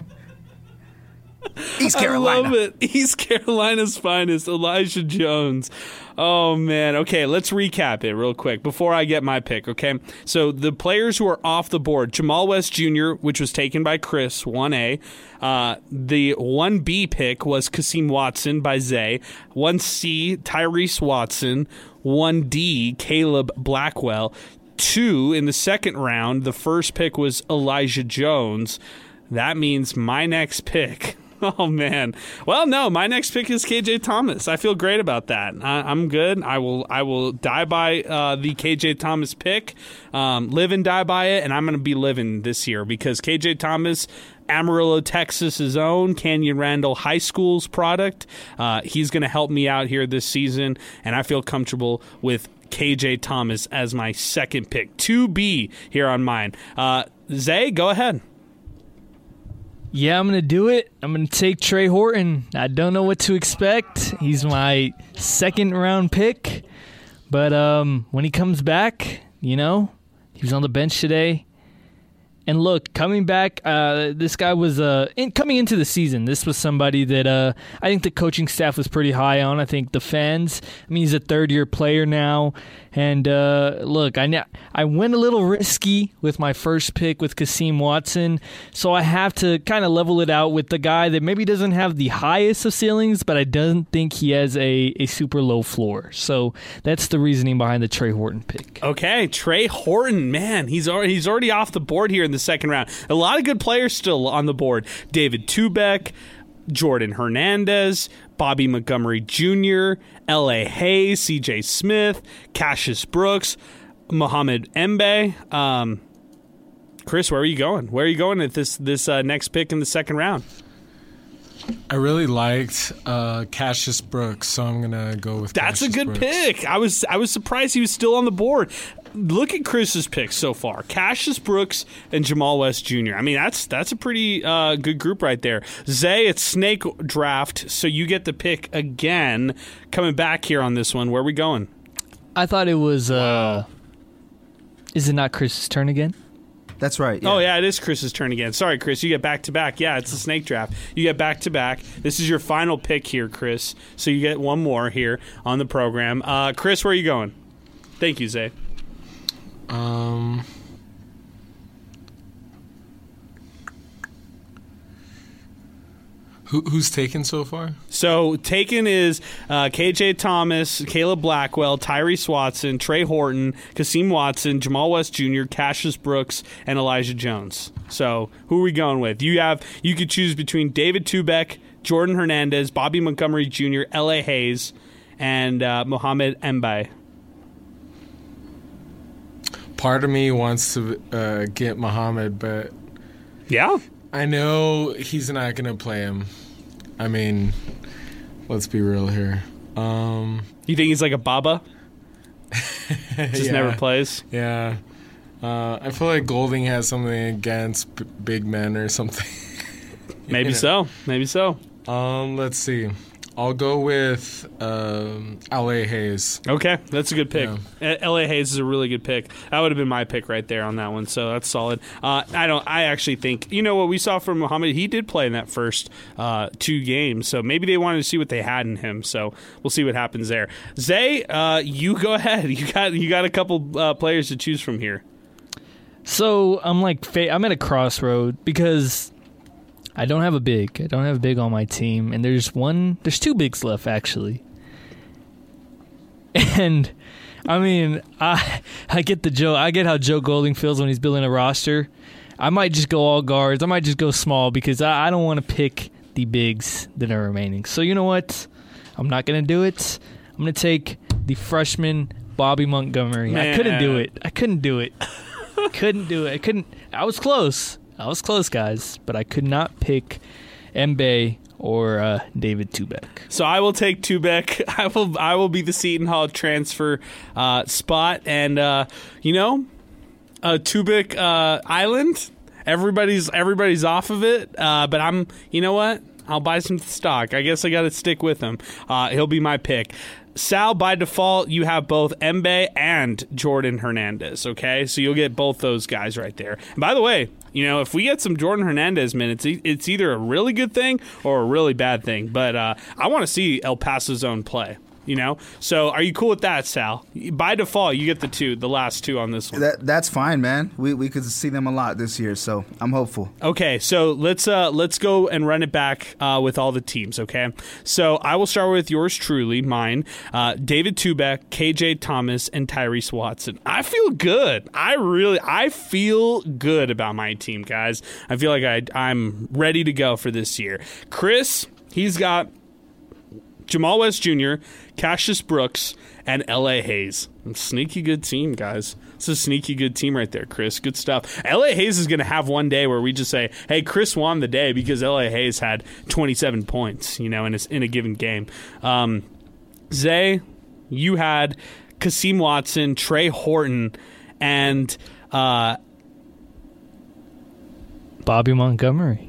East Carolina. I love it. East Carolina's finest, Elijah Jones. Oh, man. Okay, let's recap it real quick before I get my pick, okay? So the players who are off the board, Jamal West Junior, which was taken by Chris, one A. Uh, the one B pick was Kasim Watson by Zay. one C, Tyrese Watson. one D, Caleb Blackwell. Two, in the second round, the first pick was Elijah Jones. That means my next pick... Oh, man. Well, no, my next pick is K J Thomas. I feel great about that. I, I'm good. I will I will die by uh, the K J Thomas pick, um, live and die by it, and I'm going to be living this year because K J Thomas, Amarillo, Texas's own, Canyon Randall High School's product, uh, he's going to help me out here this season, and I feel comfortable with K J Thomas as my second pick. two B here on mine. Uh, Zay, go ahead. Yeah, I'm going to do it. I'm going to take Trey Horton. I don't know what to expect. He's my second round pick. But um, when he comes back, you know, he was on the bench today. And look, coming back, uh, this guy was uh, in, coming into the season. This was somebody that uh, I think the coaching staff was pretty high on. I think the fans. I mean, he's a third-year player now. And uh, look, I I went a little risky with my first pick with Kasim Watson, so I have to kind of level it out with the guy that maybe doesn't have the highest of ceilings, but I don't think he has a, a super low floor. So that's the reasoning behind the Trey Horton pick. Okay, Trey Horton, man, he's already, he's already off the board here in the second round. A lot of good players still on the board. David Tubeck, Jordan Hernandez, Bobby Montgomery Junior, L A Hayes, C J Smith, Cassius Brooks, Mohamed Mbe. Um, Chris, where are you going? Where are you going at this this uh, next pick in the second round? I really liked uh, Cassius Brooks, so I'm gonna go with. That's Cassius a good Brooks. pick. I was I was surprised he was still on the board. Look at Chris's picks so far: Cassius Brooks and Jamal West Junior I mean, that's that's a pretty uh, good group right there. Zay, it's snake draft, so you get the pick again. Coming back here on this one, where are we going? I thought it was. Uh, is it not Chris's turn again? That's right. Yeah. Oh, yeah, it is Chris's turn again. Sorry, Chris. You get back-to-back. Yeah, it's a snake draft. You get back-to-back. This is your final pick here, Chris. So you get one more here on the program. Uh, Chris, where are you going? Thank you, Zay. Um... Who, who's taken so far? So taken is uh, K J Thomas, Caleb Blackwell, Tyrese Watson, Trey Horton, Kasim Watson, Jamal West Junior, Cassius Brooks, and Elijah Jones. So who are we going with? You have you could choose between David Tubeck, Jordan Hernandez, Bobby Montgomery Junior, L A Hayes, and uh, Mohamed Mbe. Part of me wants to uh, get Mohamed, but yeah, I know he's not going to play him. I mean, let's be real here. Um, you think he's like a Baba? Just yeah, never plays? Yeah. Uh, I feel like Golding has something against b- big men or something. Maybe yeah. so. Maybe so. Um, let's see. I'll go with um, L A Hayes. Okay, that's a good pick. Yeah. L A Hayes is a really good pick. That would have been my pick right there on that one, so that's solid. Uh, I don't. I actually think you know what we saw from Mohamed. He did play in that first uh, two games, so maybe they wanted to see what they had in him. So we'll see what happens there. Zay, uh, you go ahead. You got you got a couple uh, players to choose from here. So I'm like I'm at a crossroad because I don't have a big. I don't have a big on my team, and there's one. There's two bigs left actually, and I mean, I I get the Joe. I get how Joe Golding feels when he's building a roster. I might just go all guards. I might just go small because I, I don't want to pick the bigs that are remaining. So you know what? I'm not going to do it. I'm going to take the freshman Bobby Montgomery. Man. I couldn't do it. I couldn't do it. couldn't do it. I couldn't. I was close. I was close, guys, but I could not pick Mbaye or uh, David Tubek. So I will take Tubek. I will. I will be the Seton Hall transfer uh, spot, and uh, you know, uh, Tubek uh, Island. Everybody's everybody's off of it, uh, but I'm. You know what? I'll buy some stock. I guess I got to stick with him. Uh, he'll be my pick. Sal, by default, you have both Mbaye and Jordan Hernandez, okay? So you'll get both those guys right there. And by the way, you know, if we get some Jordan Hernandez minutes, it's either a really good thing or a really bad thing. But uh, I want to see El Paso's own play. You know, so are you cool with that, Sal? By default, you get the two, the last two on this one. That, that's fine, man. We we could see them a lot this year, so I'm hopeful. Okay, so let's uh, let's go and run it back uh, with all the teams. Okay, so I will start with yours truly, mine, uh, David Tubek, K J Thomas, and Tyrese Watson. I feel good. I really, I feel good about my team, guys. I feel like I I'm ready to go for this year. Chris, he's got Jamal West Junior, Cassius Brooks, and L A Hayes. Sneaky good team, guys. It's a sneaky good team right there, Chris. Good stuff. L A Hayes is going to have one day where we just say, hey, Chris won the day because L A Hayes had twenty-seven points, you know, in a, in a given game. Um, Zay, you had Kasim Watson, Trey Horton, and uh, Bobby Montgomery.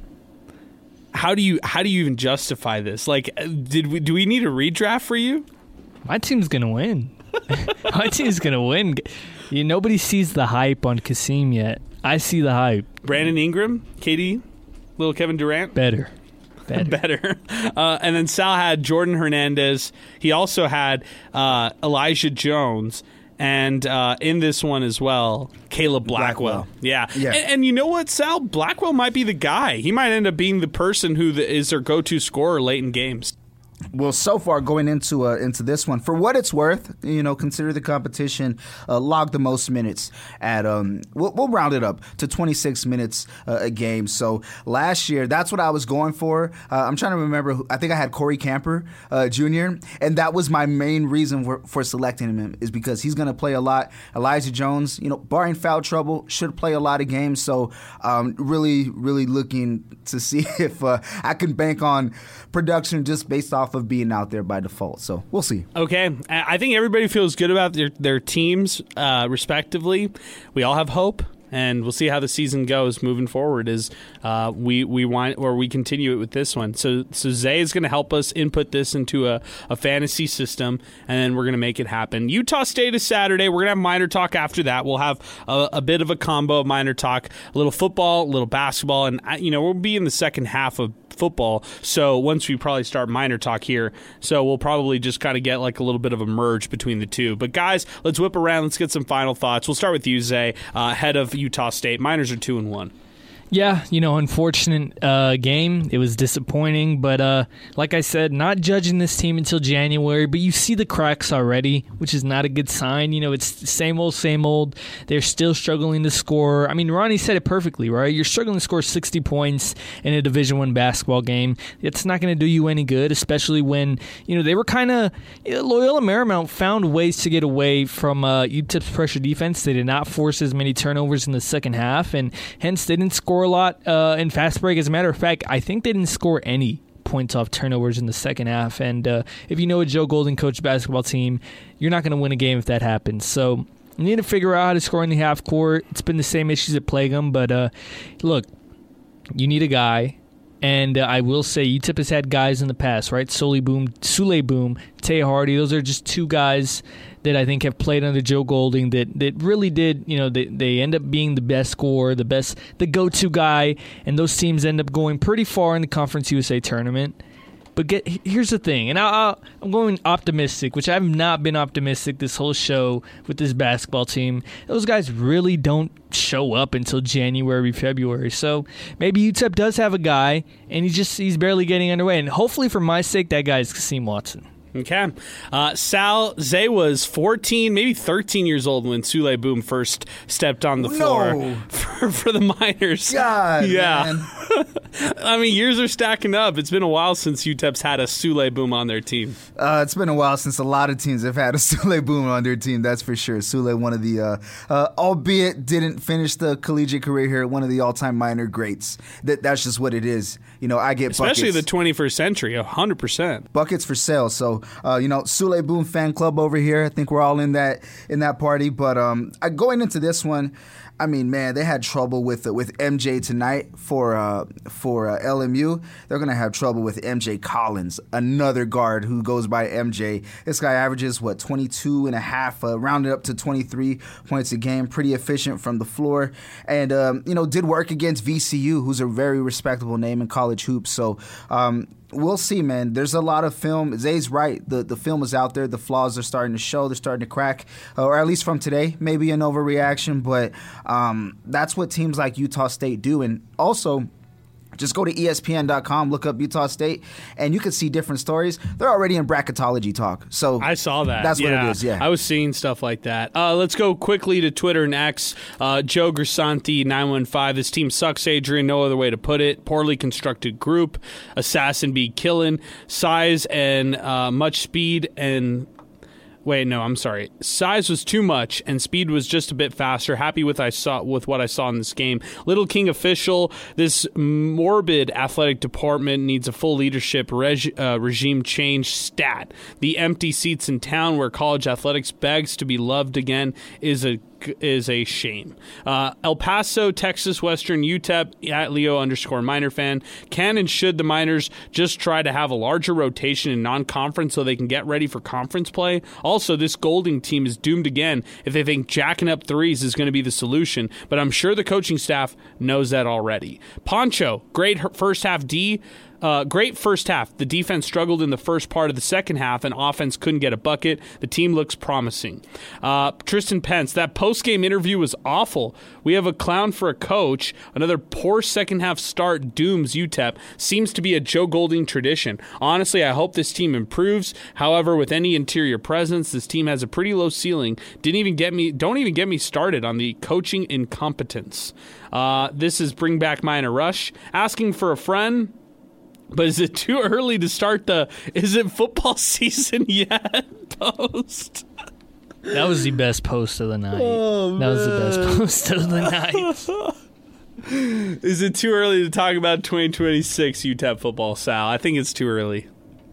How do you how do you even justify this? Like, did we do we need a redraft for you? My team's gonna win. My team's gonna win. You, nobody sees the hype on Kasim yet. I see the hype. Brandon Ingram, K D, little Kevin Durant. Better, better, better. Uh, and then Sal had Jordan Hernandez. He also had uh, Elijah Jones. And uh, in this one as well, Caleb Blackwell. Blackwell. Yeah. yeah. And, and you know what, Sal? Blackwell might be the guy. He might end up being the person who the, is their go-to scorer late in games. Well, so far going into uh, into this one, for what it's worth, you know, consider the competition, uh, logged the most minutes at, um, we'll, we'll round it up to twenty-six minutes uh, a game. So last year, that's what I was going for. Uh, I'm trying to remember, who, I think I had Corey Camper uh, Junior, and that was my main reason for, for selecting him, is because he's going to play a lot. Elijah Jones, you know, barring foul trouble, should play a lot of games. So um, really, really looking to see if uh, I can bank on production just based off of being out there by default. So we'll see. Okay. I think everybody feels good about their, their teams uh, respectively. We all have hope, and we'll see how the season goes moving forward as uh, we we want or we continue it with this one. So so Zay is going to help us input this into a, a fantasy system, and then we're going to make it happen. Utah State is Saturday. We're going to have Miner Talk after that. We'll have a, a bit of a combo of Miner Talk, a little football, a little basketball, and you know we'll be in the second half of football, so once we probably start Miner Talk here, so we'll probably just kind of get like a little bit of a merge between the two. But guys, let's whip around. Let's get some final thoughts. We'll start with you, Zay, uh, head of Utah State. Miners are two and one. Yeah, you know, unfortunate uh, game. It was disappointing, but uh, like I said, not judging this team until January, but you see the cracks already, which is not a good sign. You know, it's the same old, same old. They're still struggling to score. I mean, Ronnie said it perfectly, right? You're struggling to score sixty points in a Division One basketball game. It's not going to do you any good, especially when, you know, they were kind of, you know, Loyola Marymount found ways to get away from uh, U T E P's pressure defense. They did not force as many turnovers in the second half, and hence they didn't score a lot uh, in fast break. As a matter of fact, I think they didn't score any points off turnovers in the second half. And uh, if you know a Joe Golden coach basketball team, you're not going to win a game if that happens. So you need to figure out how to score in the half court. It's been the same issues that plague them. But uh, look, you need a guy. And uh, I will say, U T E P has had guys in the past, right? Sule Boom, Sule Boom, Tay Hardy. Those are just two guys that I think have played under Joe Golding that, that really did, you know, they, they end up being the best scorer, the best, the go-to guy, and those teams end up going pretty far in the Conference U S A tournament. But get, here's the thing, and I, I'm going optimistic, which I've not been optimistic this whole show with this basketball team. Those guys really don't show up until January, February. So maybe U T E P does have a guy, and he just he's barely getting underway. And hopefully, for my sake, that guy is Kasim Watson. Okay. Uh, Sal, Zay was fourteen, maybe thirteen years old when Sule Boom first stepped on the floor No. for, for the Miners. God, yeah. man. I mean, years are stacking up. It's been a while since U T E P's had a Sule Boom on their team. Uh, it's been a while since a lot of teams have had a Sule Boom on their team, that's for sure. Sule, one of the, uh, uh, albeit didn't finish the collegiate career here, one of the all-time Miner greats. That That's just what it is. You know, I get Especially buckets. the twenty-first century, one hundred percent. Buckets for sale. So, uh, you know, Sule Boom fan club over here. I think we're all in that in that party. But um, I, going into this one, I mean, man, they had trouble with with M J tonight for uh, for uh, L M U. They're gonna have trouble with M J Collins, another guard who goes by M J. This guy averages what twenty-two and a half, uh, rounded up to twenty-three points a game. Pretty efficient from the floor, and um, you know, did work against V C U, who's a very respectable name in college hoops. So. Um, We'll see, man. There's a lot of film. Zay's right. The the film is out there. The flaws are starting to show. They're starting to crack, uh, or at least from today. Maybe an overreaction, but um, that's what teams like Utah State do. And also, just go to E S P N dot com, look up Utah State, and you can see different stories. They're already in bracketology talk. So I saw that. That's yeah. what it is, yeah. I was seeing stuff like that. Uh, let's go quickly to Twitter and X. Uh, Joe Grisanti, nine one five. This team sucks, Adrian. No other way to put it. Poorly constructed group. Assassin be killing. Size and uh, much speed and... Wait, no, I'm sorry. Size was too much, and speed was just a bit faster. Happy with I saw with what I saw in this game. Little King official. This morbid athletic department needs a full leadership reg, uh, regime change. Stat: the empty seats in town where college athletics begs to be loved again is a is a shame. Uh, El Paso, Texas Western, U T E P, at Leo underscore Miner fan. Can and should the Miners just try to have a larger rotation in non-conference so they can get ready for conference play? Also, this Golding team is doomed again if they think jacking up threes is going to be the solution, but I'm sure the coaching staff knows that already. Poncho, great first half D. Uh, great first half. The defense struggled in the first part of the second half, and offense couldn't get a bucket. The team looks promising. Uh, Tristan Pence, that post-game interview was awful. We have a clown for a coach. Another poor second-half start dooms U T E P. Seems to be a Joe Golding tradition. Honestly, I hope this team improves. However, with any interior presence, this team has a pretty low ceiling. Didn't even get me. Don't even get me started on the coaching incompetence. Uh, this is Bring Back Miner Rush. Asking for a friend. But is it too early to start the is it football season yet post? That was the best post of the night. Oh, that was the best post of the night. Is it too early to talk about twenty twenty-six U T E P football, Sal? I think it's too early.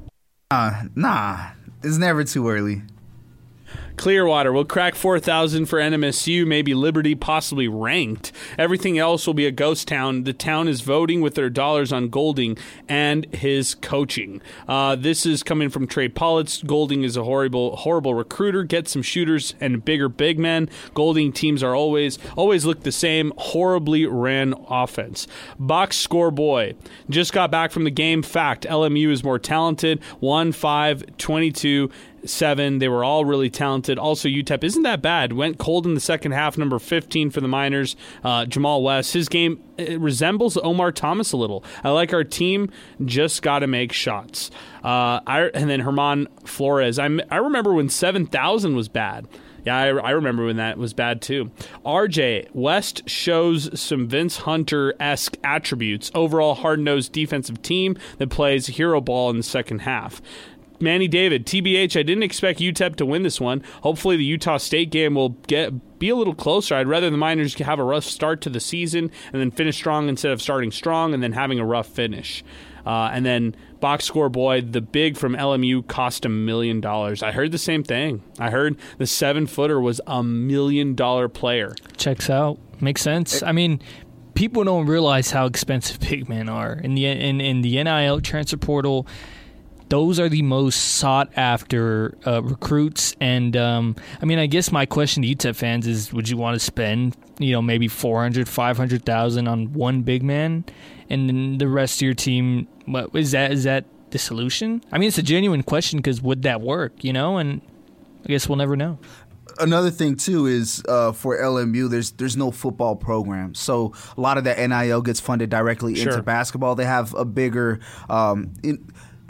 Uh, nah, it's never too early. Clearwater will crack four thousand for N M S U, maybe Liberty, possibly ranked. Everything else will be a ghost town. The town is voting with their dollars on Golding and his coaching. Uh, this is coming from Trey Politz. Golding is a horrible, horrible recruiter. Get some shooters and bigger big men. Golding teams are always, always look the same. Horribly ran offense. Box score boy. Just got back from the game. Fact, L M U is more talented. one five twenty-two seven. They were all really talented. Also, U T E P isn't that bad. Went cold in the second half. Number fifteen for the Miners. Uh, Jamal West. His game it resembles Omar Thomas a little. I like our team. Just got to make shots. Uh, I, and then Herman Flores. I I remember when seven thousand was bad. Yeah, I, I remember when that was bad too. R J, West shows some Vince Hunter-esque attributes. Overall hard-nosed defensive team that plays hero ball in the second half. Manny David, T B H, I didn't expect U T E P to win this one. Hopefully the Utah State game will get be a little closer. I'd rather the Miners have a rough start to the season and then finish strong instead of starting strong and then having a rough finish. Uh, and then box score boy, the big from L M U cost a million dollars. I heard the same thing. I heard the seven-footer was a million-dollar player. Checks out. Makes sense. I mean, people don't realize how expensive big men are. In the, in, in the N I L transfer portal, those are the most sought-after uh, recruits, and um, I mean, I guess my question to U T E P fans is: would you want to spend, you know, maybe four hundred, five hundred thousand on one big man, and then the rest of your team? What is that? Is that the solution? I mean, it's a genuine question because would that work? You know, and I guess we'll never know. Another thing too is uh, for L M U, there's there's no football program, so a lot of that N I L gets funded directly Sure. into basketball. They have a bigger. Um, in,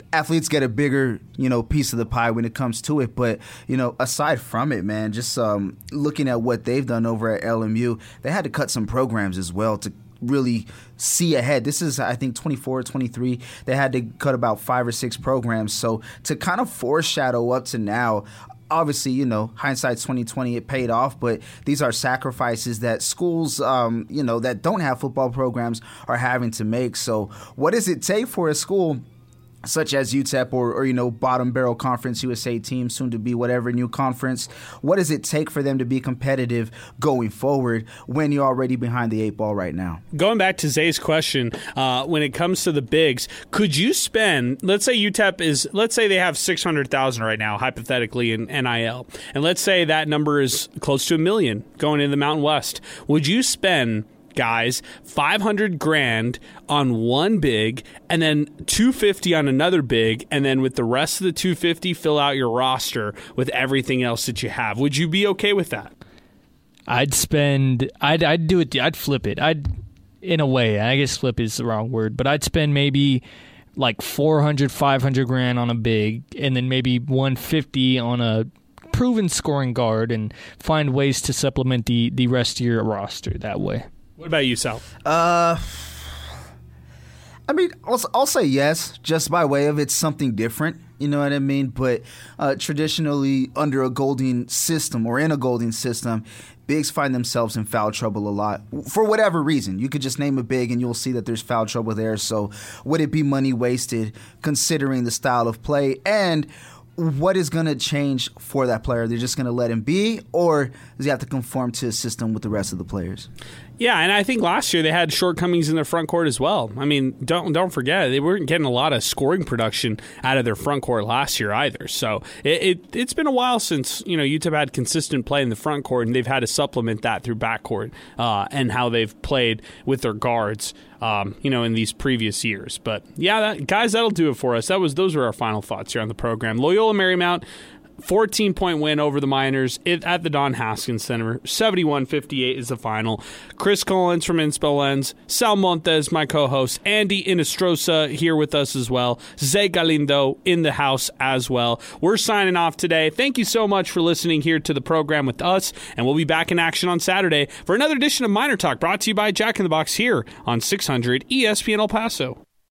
athletes get a bigger, you know, piece of the pie when it comes to it. But, you know, aside from it, man, just um, looking at what they've done over at L M U, they had to cut some programs as well to really see ahead. This is, I think, twenty-four, twenty-three. They had to cut about five or six programs. So to kind of foreshadow up to now, obviously, you know, hindsight's twenty twenty, it paid off, but these are sacrifices that schools, um, you know, that don't have football programs are having to make. So what does it take for a school such as U T E P or, or, you know, bottom barrel Conference U S A team, soon to be whatever new conference? What does it take for them to be competitive going forward when you're already behind the eight ball right now? Going back to Zay's question, uh, when it comes to the bigs, could you spend, let's say U T E P is, let's say they have six hundred thousand right now, hypothetically, in N I L, and let's say that number is close to a million going into the Mountain West. Would you spend, guys, five hundred grand on one big and then two hundred fifty on another big, and then with the rest of the two hundred fifty fill out your roster with everything else that you have? Would you be okay with that? I'd spend I'd I'd do it I'd flip it. I'd in a way, I guess flip is the wrong word, but I'd spend maybe like four hundred, five hundred grand on a big, and then maybe one hundred fifty on a proven scoring guard, and find ways to supplement the the rest of your roster that way. What about you, Sal? Uh, I mean, I'll, I'll say yes, just by way of it's something different. You know what I mean? But uh, traditionally, under a Golding system or in a Golding system, bigs find themselves in foul trouble a lot for whatever reason. You could just name a big and you'll see that there's foul trouble there. So would it be money wasted considering the style of play? And what is going to change for that player? They're just going to let him be, or does he have to conform to a system with the rest of the players? Yeah, and I think last year they had shortcomings in their front court as well. I mean, don't don't forget, they weren't getting a lot of scoring production out of their front court last year either. So it, it, it's been a while since, you know, U T E P had consistent play in the front court, and they've had to supplement that through backcourt uh, and how they've played with their guards, um, you know, in these previous years. But yeah, that, guys, that'll do it for us. That was those were our final thoughts here on the program. Loyola Marymount, fourteen-point win over the Miners at the Don Haskins Center. seventy-one fifty-eight is the final. Chris Collins from Inspo Lens, Sal Montes, my co-host, Andy Inestrosa here with us as well, Zay Galindo in the house as well. We're signing off today. Thank you so much for listening here to the program with us, and we'll be back in action on Saturday for another edition of Miner Talk, brought to you by Jack in the Box here on six hundred E S P N El Paso.